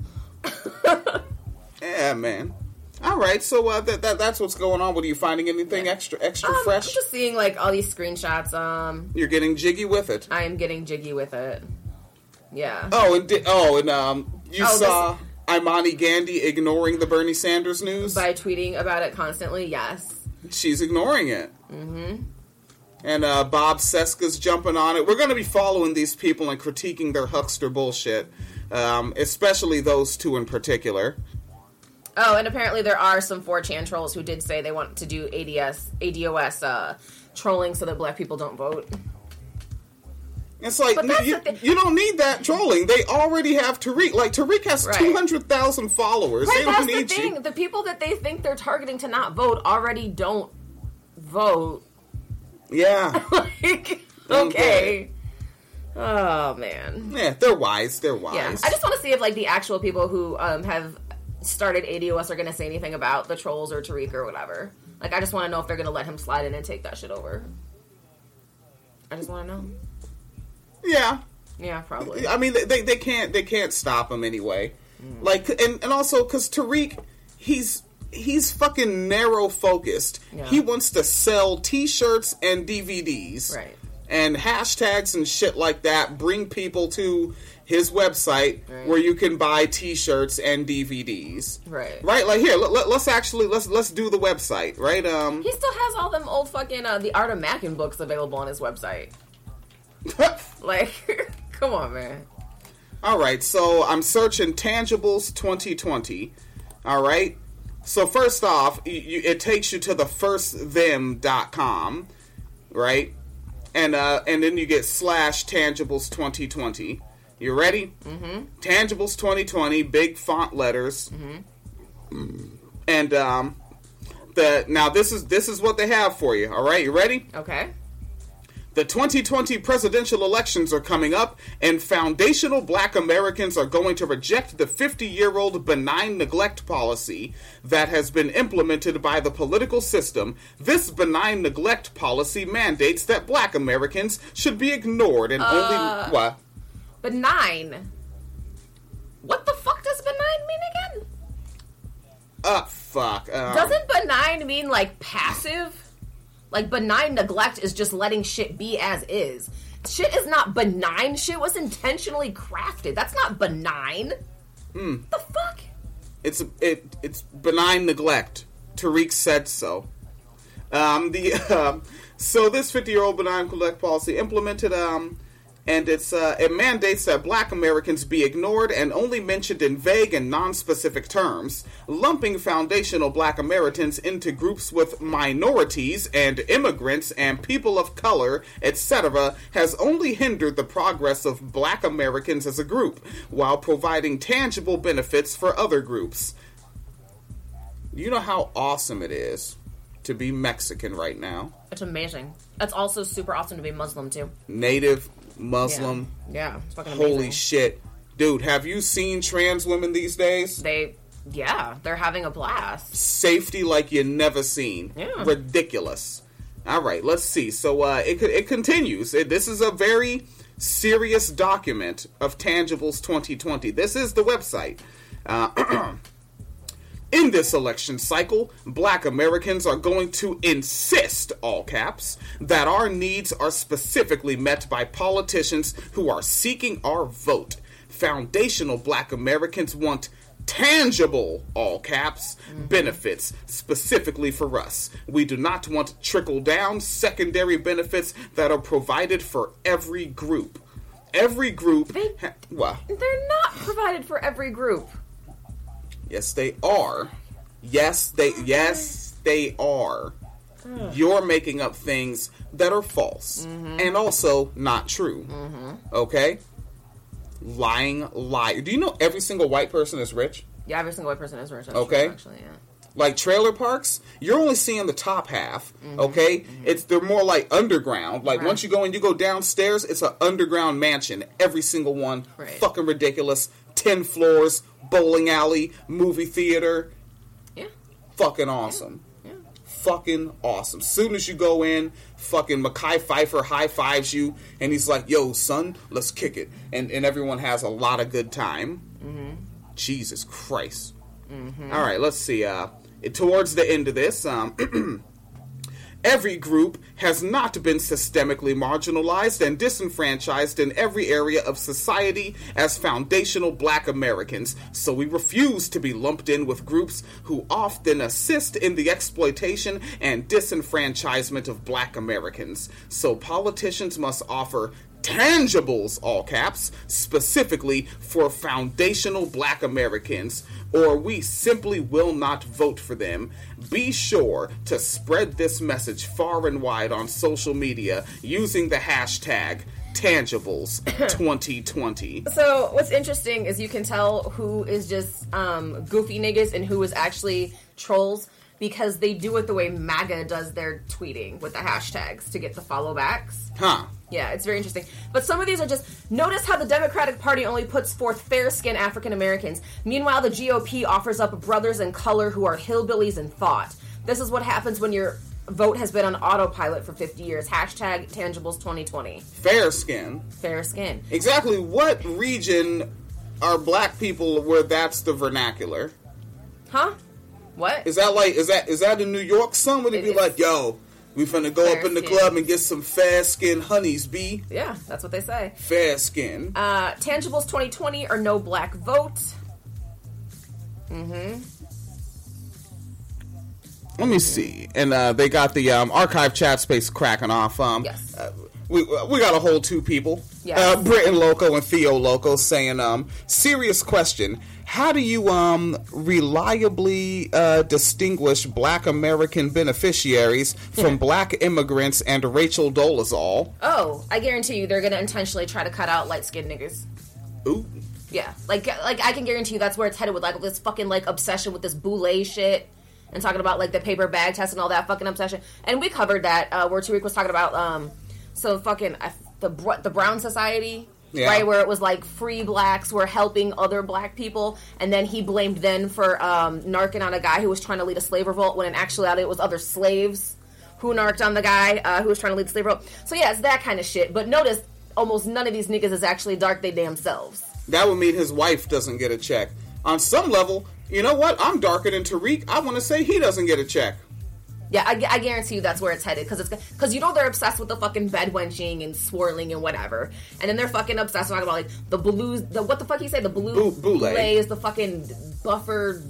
A: Yeah, man. All right, so uh, that, that that's what's going on. What are you finding? Anything extra extra
B: Um,
A: fresh?
B: I'm just seeing like all these screenshots. Um,
A: You're getting jiggy with it.
B: I am getting jiggy with it. Yeah.
A: Oh, and di- oh, and um, you
B: Oh,
A: saw Imani Gandhi ignoring the Bernie Sanders news
B: by tweeting about it constantly. Yes.
A: She's ignoring it.
B: Mm-hmm.
A: And uh, Bob Seska's jumping on it. We're going to be following these people and critiquing their huckster bullshit, um, especially those two in particular.
B: Oh, and apparently there are some four chan trolls who did say they want to do A D S, A D O S uh, trolling so that black people don't vote.
A: It's like,
B: But
A: no,
B: that's
A: you,
B: the thing.
A: you don't need that trolling. They already have Tariq. Like, Tariq has
B: Right.
A: two hundred thousand followers.
B: Right,
A: They don't
B: that's the
A: need
B: thing.
A: you.
B: The people that they think they're targeting to not vote already don't vote.
A: Yeah.
B: Like, okay. Oh, man.
A: Yeah, they're wise. They're wise.
B: Yeah, I just want to see if like the actual people who um, have started A D O S are going to say anything about the trolls or Tariq or whatever. Like, I just want to know if they're going to let him slide in and take that shit over. I just want to know.
A: Yeah.
B: Yeah, probably.
A: I mean, they they can't they can't stop him anyway. Like, and and also because Tariq, he's he's fucking narrow focused.
B: Yeah.
A: He wants to sell T-shirts and D V Ds,
B: Right.
A: and hashtags and shit like that. Bring people to his website
B: Right.
A: where you can buy T-shirts and D V Ds.
B: Right.
A: Right. Like here, let, let, let's actually let's let's do the website. Right. Um.
B: He still has all them old fucking uh, the Art of Mackin books available on his website. Like, come on, man.
A: All right, so I'm searching Tangibles twenty twenty. All right. So first off, you, you, it takes you to the first them dot com, right? And uh, and then you get slash Tangibles twenty twenty. You ready?
B: Mm-hmm.
A: Tangibles twenty twenty, big font letters.
B: Mm-hmm.
A: And um, the now this is this is what they have for you. All right, you ready?
B: Okay.
A: The twenty twenty presidential elections are coming up, and foundational black Americans are going to reject the fifty-year-old benign neglect policy that has been implemented by the political system. This benign neglect policy mandates that black Americans should be ignored and
B: Uh,
A: only... What?
B: Benign. What the fuck does benign mean again?
A: Uh, fuck. Um,
B: Doesn't benign mean like passive? Like, benign neglect is just letting shit be as is. Shit is not benign. Shit was intentionally crafted. That's not benign.
A: Hmm.
B: The fuck?
A: It's it it's benign neglect. Tariq said so. Um, the um, so this fifty-year-old benign neglect policy implemented um, and it's uh, it mandates that Black Americans be ignored and only mentioned in vague and non-specific terms, lumping foundational Black Americans into groups with minorities and immigrants and people of color, et cetera, has only hindered the progress of Black Americans as a group, while providing tangible benefits for other groups. You know how awesome it is to be Mexican right now?
B: It's amazing. It's also super awesome to be Muslim, too.
A: Native Muslim.
B: Yeah, yeah, it's fucking amazing.
A: Holy shit. Dude, have you seen trans women these days?
B: They, yeah, they're having a blast.
A: Safety like you never seen.
B: Yeah.
A: Ridiculous. All right, let's see. So uh, it it continues. It, this is a very serious document of Tangibles twenty twenty. This is the website. Uh, In this election cycle, Black Americans are going to insist, all caps, that our needs are specifically met by politicians who are seeking our vote. Foundational Black Americans want tangible, all caps, mm-hmm. benefits specifically for us. We do not want trickle-down secondary benefits that are provided for every group. Every group...
B: They,
A: ha- well,
B: they're not provided for every group.
A: Yes, they are. Yes, they yes, they are. You're making up things that are false mm-hmm. and also not true. Mm-hmm. Okay? Lying liar. Do you know every single white person is rich?
B: Yeah, every single white person is rich. That's
A: okay.
B: True, actually, yeah.
A: Like trailer parks, you're only seeing the top half,
B: mm-hmm.
A: okay?
B: Mm-hmm.
A: It's they're more like underground. Like
B: right.
A: once you go and you go downstairs, it's an underground mansion. Every single one.
B: Right.
A: Fucking ridiculous. Ten floors, bowling alley, movie theater.
B: Yeah.
A: Fucking awesome.
B: Yeah. Yeah.
A: Fucking awesome. Soon as you go in, fucking Mekhi Phifer high fives you, and he's like, "Yo, son, let's kick it," and and everyone has a lot of good time.
B: Mm-hmm.
A: Jesus Christ.
B: Mm-hmm.
A: All right, let's see. Uh, towards the end of this, um, every group has not been systemically marginalized and disenfranchised in every area of society as foundational Black Americans, so we refuse to be lumped in with groups who often assist in the exploitation and disenfranchisement of Black Americans. So politicians must offer tangibles, all caps, specifically for foundational Black Americans, or we simply will not vote for them. Be sure to spread this message far and wide on social media using the hashtag Tangibles twenty twenty.
B: So what's interesting is you can tell who is just um, goofy niggas and who is actually trolls, because they do it the way MAGA does their tweeting with the hashtags to get the follow backs.
A: Huh.
B: Yeah, it's very interesting. But some of these are just, notice how the Democratic Party only puts forth fair-skinned African Americans. Meanwhile, the G O P offers up brothers in color who are hillbillies in thought. This is what happens when your vote has been on autopilot for fifty years. Hashtag Tangibles twenty twenty.
A: Fair skin.
B: Fair skin.
A: Exactly what region are Black people where that's the vernacular?
B: Huh? What?
A: Is that like, is that is that in New York? Somebody be like, yo, we finna go up in the club and get some fair skin honeys, B.
B: Yeah, that's what they say.
A: Fair skin.
B: Uh, Tangibles twenty twenty or no black vote. Mm-hmm.
A: Let me see. And uh, they got the um, archive chat space cracking off. Um,
B: yes.
A: Uh, we, we got a whole two people.
B: Yes.
A: Uh, Britton Loco and Theo Loco saying, um, serious question. How do you um, reliably uh, distinguish Black American beneficiaries from Black immigrants and Rachel Dolezal?
B: Oh, I guarantee you they're going to intentionally try to cut out light-skinned niggas.
A: Ooh.
B: Yeah. Like, like I can guarantee you that's where it's headed with, like, this fucking, like, obsession with this boule shit. And talking about, like, the paper bag test and all that fucking obsession. And we covered that, uh, where Tariq was talking about, um, so fucking, uh, the the Brown Society, yeah. right? Where it was, like, free blacks were helping other black people. And then he blamed them for um, narking on a guy who was trying to lead a slave revolt, when in actuality it was other slaves who narked on the guy uh, who was trying to lead the slave revolt. So, yeah, it's that kind of shit. But notice, almost none of these niggas is actually dark they damn selves.
A: That would mean his wife doesn't get a check. On some level... You know what? I'm darker than Tariq. I want to say he doesn't get a check.
B: Yeah, I, I guarantee you that's where it's headed. Because it's because you know they're obsessed with the fucking bedwenching and swirling and whatever. And then they're fucking obsessed with talking about, like, the blues... The, what the fuck you say? The blue...
A: Bou- boule.
B: is the fucking buffer...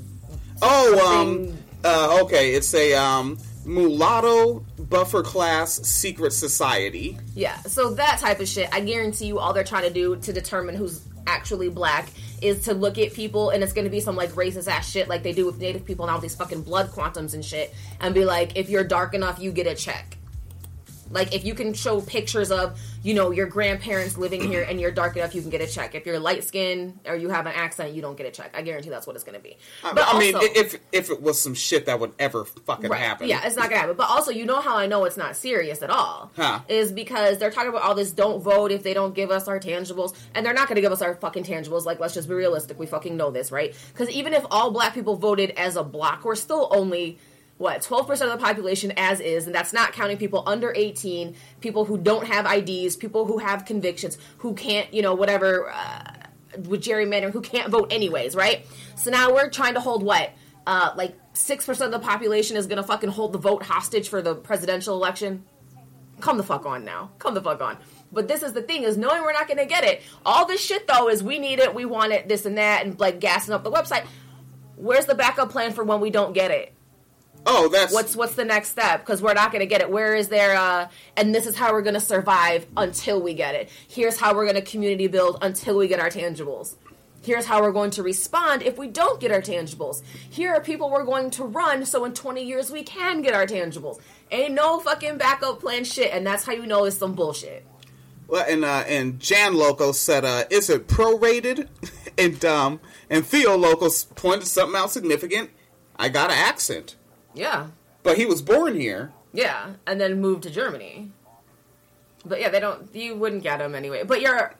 A: Oh, um... Uh, okay, it's a, um... mulatto buffer class secret society.
B: Yeah, so that type of shit, I guarantee you all they're trying to do to determine who's actually black is to look at people, and it's going to be some, like, racist ass shit like they do with Native people and all these fucking blood quantums and shit, and be like, if you're dark enough, you get a check. Like, if you can show pictures of, you know, your grandparents living here and you're dark enough, you can get a check. If you're light-skinned or you have an accent, you don't get a check. I guarantee that's what it's going to be.
A: I,
B: but
A: I
B: also,
A: mean, if if it was some shit that would ever fucking
B: right,
A: happen.
B: Yeah, it's not going to happen. But also, you know how I know it's not serious at all?
A: Huh.
B: Is because they're talking about all this, don't vote if they don't give us our tangibles. And they're not going to give us our fucking tangibles. Like, let's just be realistic. We fucking know this, right? Because even if all black people voted as a block, we're still only... what, twelve percent of the population as is, and that's not counting people under eighteen, people who don't have I Ds, people who have convictions, who can't, you know, whatever, uh, with gerrymandering, who can't vote anyways, right? So now we're trying to hold what? Uh, like six percent of the population is going to fucking hold the vote hostage for the presidential election? Come the fuck on now. Come the fuck on. But this is the thing, is knowing we're not going to get it. All this shit, though, is we need it, we want it, this and that, and, like, gassing up the website. Where's the backup plan for when we don't get it?
A: Oh, that's...
B: What's what's the next step? Because we're not going to get it. Where is there, uh... and this is how we're going to survive until we get it. Here's how we're going to community build until we get our tangibles. Here's how we're going to respond if we don't get our tangibles. Here are people we're going to run so in twenty years we can get our tangibles. Ain't no fucking backup plan shit, and that's how you know it's some bullshit.
A: Well, and uh, and Jan Loco said, uh, "Is it prorated?" and um, and Theo Loco pointed something out significant. I got an accent.
B: Yeah.
A: But he was born here.
B: Yeah, and then moved to Germany. But yeah, they don't. You wouldn't get him anyway. But you're,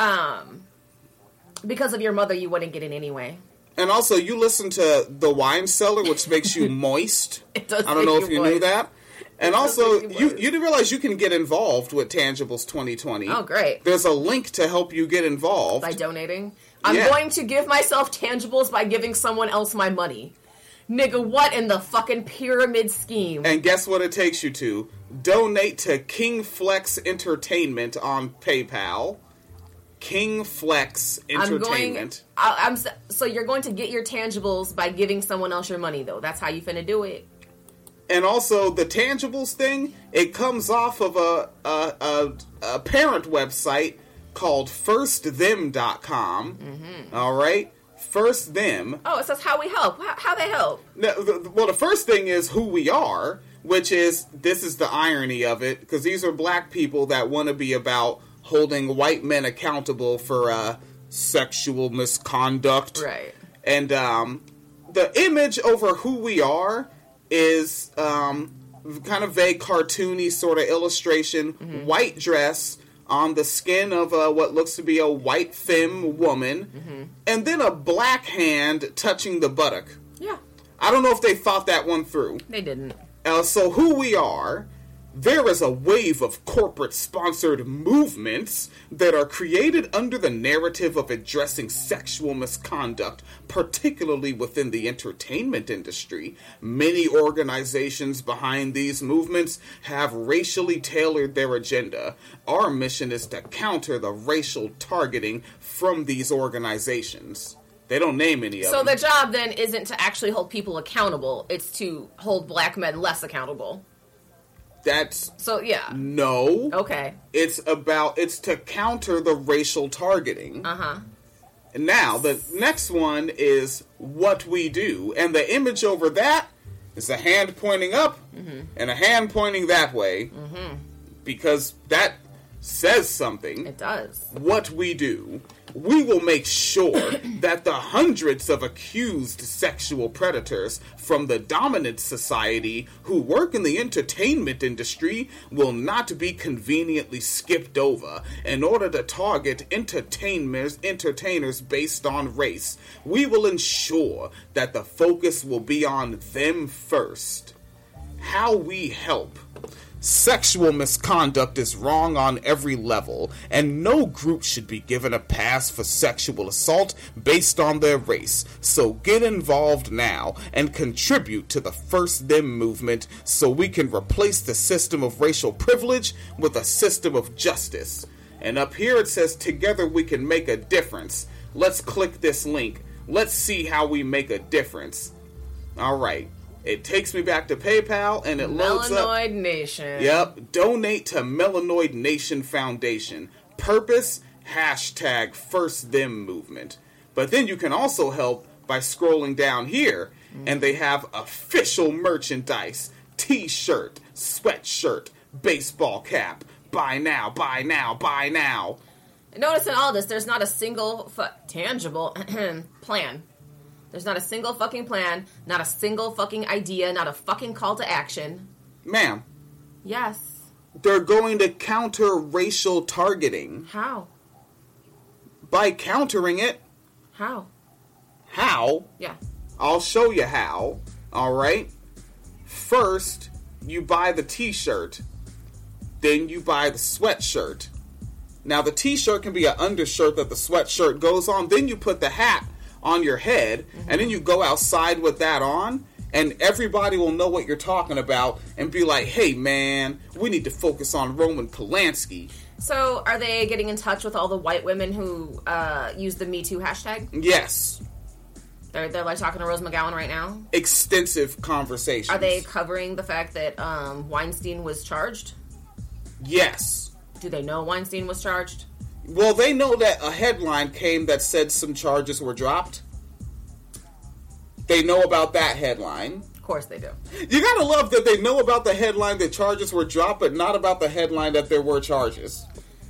B: um, because of your mother, you wouldn't get it anyway.
A: And also, you listen to The Wine Cellar, which makes you moist.
B: It does.
A: I don't know if you
B: moist.
A: knew that. And also, you, you didn't realize you can get involved with Tangibles twenty twenty.
B: Oh, great.
A: There's a link to help you get involved.
B: By donating? I'm
A: Yeah.
B: going to give myself tangibles by giving someone else my money. Nigga, what in the fucking pyramid scheme?
A: And guess what it takes you to? Donate to King Flex Entertainment on PayPal. King Flex Entertainment.
B: I'm going, I, I'm s- so you're going to get your tangibles by giving someone else your money, though. That's how you finna do it.
A: And also, the tangibles thing, it comes off of a, a, a, a parent website called first them dot com.
B: Mm-hmm.
A: All right? First Them.
B: Oh, it says how we help. How, how they help?
A: No, the, well, the first thing is who we are, which is, this is the irony of it, because these are black people that want to be about holding white men accountable for uh, sexual misconduct.
B: Right.
A: And um, the image over who we are is um, kind of vague, cartoony sort of illustration.
B: Mm-hmm.
A: White dress on the skin of uh, what looks to be a white femme woman.
B: Mm-hmm.
A: And then a black hand touching the buttock.
B: Yeah.
A: I don't know if they thought that one through.
B: They didn't.
A: Uh, so who we are, there is a wave of corporate-sponsored movements that are created under the narrative of addressing sexual misconduct, particularly within the entertainment industry. Many organizations behind these movements have racially tailored their agenda. Our mission is to counter the racial targeting from these organizations. They don't name any of
B: So
A: them.
B: the job, then, isn't to actually hold people accountable. It's to hold black men less accountable.
A: That's...
B: So, yeah.
A: No.
B: Okay.
A: It's about, it's to counter the racial targeting.
B: Uh-huh.
A: And now, the next one is what we do. And the image over that is a hand pointing up
B: Mm-hmm.
A: and a hand pointing that way.
B: Mm-hmm.
A: Because that says something.
B: It does.
A: What we do. We will make sure that the hundreds of accused sexual predators from the dominant society who work in the entertainment industry will not be conveniently skipped over in order to target entertainers, entertainers based on race. We will ensure that the focus will be on them first. How we help. Sexual misconduct is wrong on every level, and no group should be given a pass for sexual assault based on their race. So get involved now and contribute to the First Them movement so we can replace the system of racial privilege with a system of justice. And up here it says, together we can make a difference. Let's click this link. Let's see how we make a difference. Alright. It takes me back to PayPal, and it loads up.
B: Melanoid Nation.
A: Yep. Donate to Melanoid Nation Foundation. Purpose, hashtag First Them Movement. But then you can also help by scrolling down here, mm. and they have official merchandise. T-shirt, sweatshirt, baseball cap. Buy now, buy now, buy now.
B: Notice in all this, there's not a single fu- tangible plan. There's not a single fucking plan, not a single fucking idea, not a fucking call to action.
A: Ma'am.
B: Yes.
A: They're going to counter racial targeting.
B: How?
A: By countering it.
B: How?
A: How?
B: Yeah.
A: I'll show you how. Alright? First, you buy the t-shirt. Then you buy the sweatshirt. Now, the t-shirt can be an undershirt that the sweatshirt goes on. Then you put the hat on your head, mm-hmm. and then you go outside with that on, and everybody will know what you're talking about and be like, hey, man, we need to focus on Roman Polanski.
B: So, are they getting in touch with all the white women who uh, use the Me Too hashtag?
A: Yes.
B: They're, they're like talking to Rose McGowan right now?
A: Extensive conversations.
B: Are they covering the fact that um, Weinstein was charged?
A: Yes.
B: Do they know Weinstein was charged?
A: Well, they know that a headline came that said some charges were dropped. They know about that headline.
B: Of course they do.
A: You gotta love that they know about the headline that charges were dropped, but not about the headline that there were charges.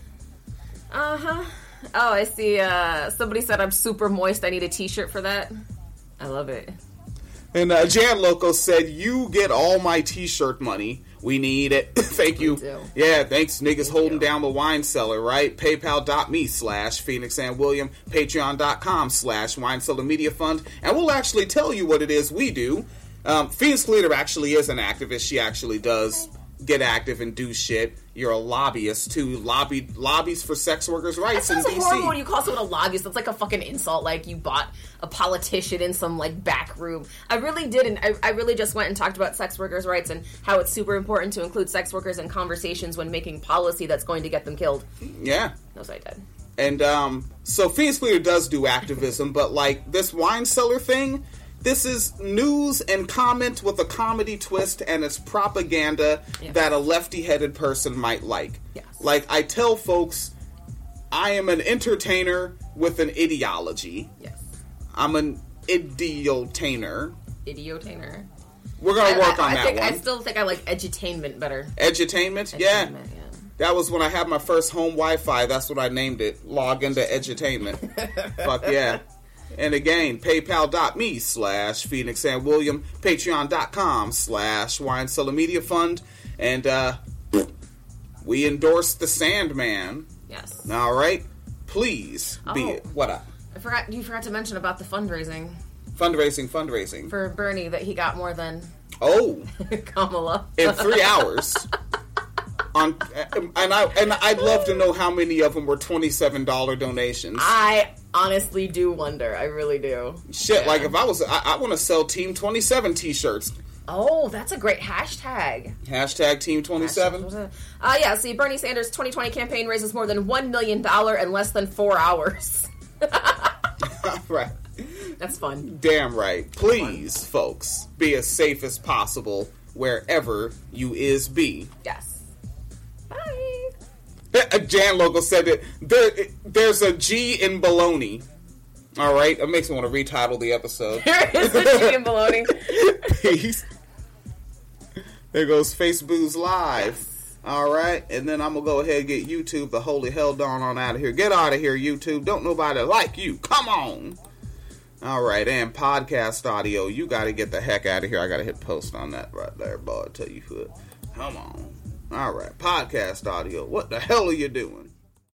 B: Uh-huh. Oh, I see. Uh, somebody said I'm super moist. I need a t-shirt for that. I love it.
A: And uh, Jan Loco said, you get all my t-shirt money. We need it. Thank you. Yeah, thanks, niggas Thank holding you. down the wine cellar, right? PayPal.me slash Phoenix and William. Patreon.com slash Wine Cellar Media Fund. And we'll actually tell you what it is we do. Um, Phoenix Leader actually is an activist. She actually does get active and do shit. You're a lobbyist, too. Lobby, lobbies for sex workers' rights in D C.
B: That's horrible when you call someone a lobbyist. That's like a fucking insult. Like, you bought a politician in some, like, back room. I really didn't. I, I really just went and talked about sex workers' rights and how it's super important to include sex workers in conversations when making policy that's going to get them killed.
A: Yeah.
B: Those I did.
A: And, um, so Phoenix Leader does do activism, but, like, this wine cellar thing... This is news and comment with a comedy twist, and it's propaganda yes. that a lefty-headed person might like.
B: Yes.
A: Like, I tell folks, I am an entertainer with an ideology.
B: Yes.
A: I'm an idiotainer.
B: Idiotainer.
A: We're going to work
B: I, I,
A: on
B: I
A: that
B: think,
A: one.
B: I still think I like edutainment better.
A: Edutainment?
B: Edutainment,
A: yeah.
B: yeah.
A: That was when I had my first home Wi-Fi. That's what I named it. Log into edutainment. Fuck yeah. And again, paypal.me slash Phoenix and William, patreon.com slash Wine Cellar Media Fund, and uh, we endorse the Sandman.
B: Yes.
A: All right? Please
B: oh,
A: be it. What up?
B: I forgot, you forgot to mention about the fundraising.
A: Fundraising, fundraising.
B: For Bernie, that he got more than...
A: Oh.
B: Kamala.
A: In three hours. On, and I and I'd love to know how many of them were twenty-seven dollars donations.
B: I honestly do wonder. I really do.
A: Shit,
B: yeah.
A: like if I was, I, I want to sell Team twenty-seven t-shirts.
B: Oh, that's a great hashtag.
A: Hashtag Team twenty-seven.
B: Uh, yeah, see, Bernie Sanders' twenty twenty campaign raises more than one million dollars in less than four hours.
A: Right.
B: That's fun.
A: Damn right. Please, fun. Folks, be as safe as possible wherever you is be.
B: Yes.
A: Bye. Jan Logo said that there, there's a G in baloney. All right, it makes me want to retitle the episode.
B: There is a G in baloney.
A: Peace. There goes Facebook's live. All right, and then I'm gonna go ahead and get YouTube the holy hell down on out of here. Get out of here, YouTube. Don't nobody like you. Come on. All right, and podcast audio. You got to get the heck out of here. I got to hit post on that right there, boy. I tell you what. Come on. All right, podcast audio. What the hell are you doing?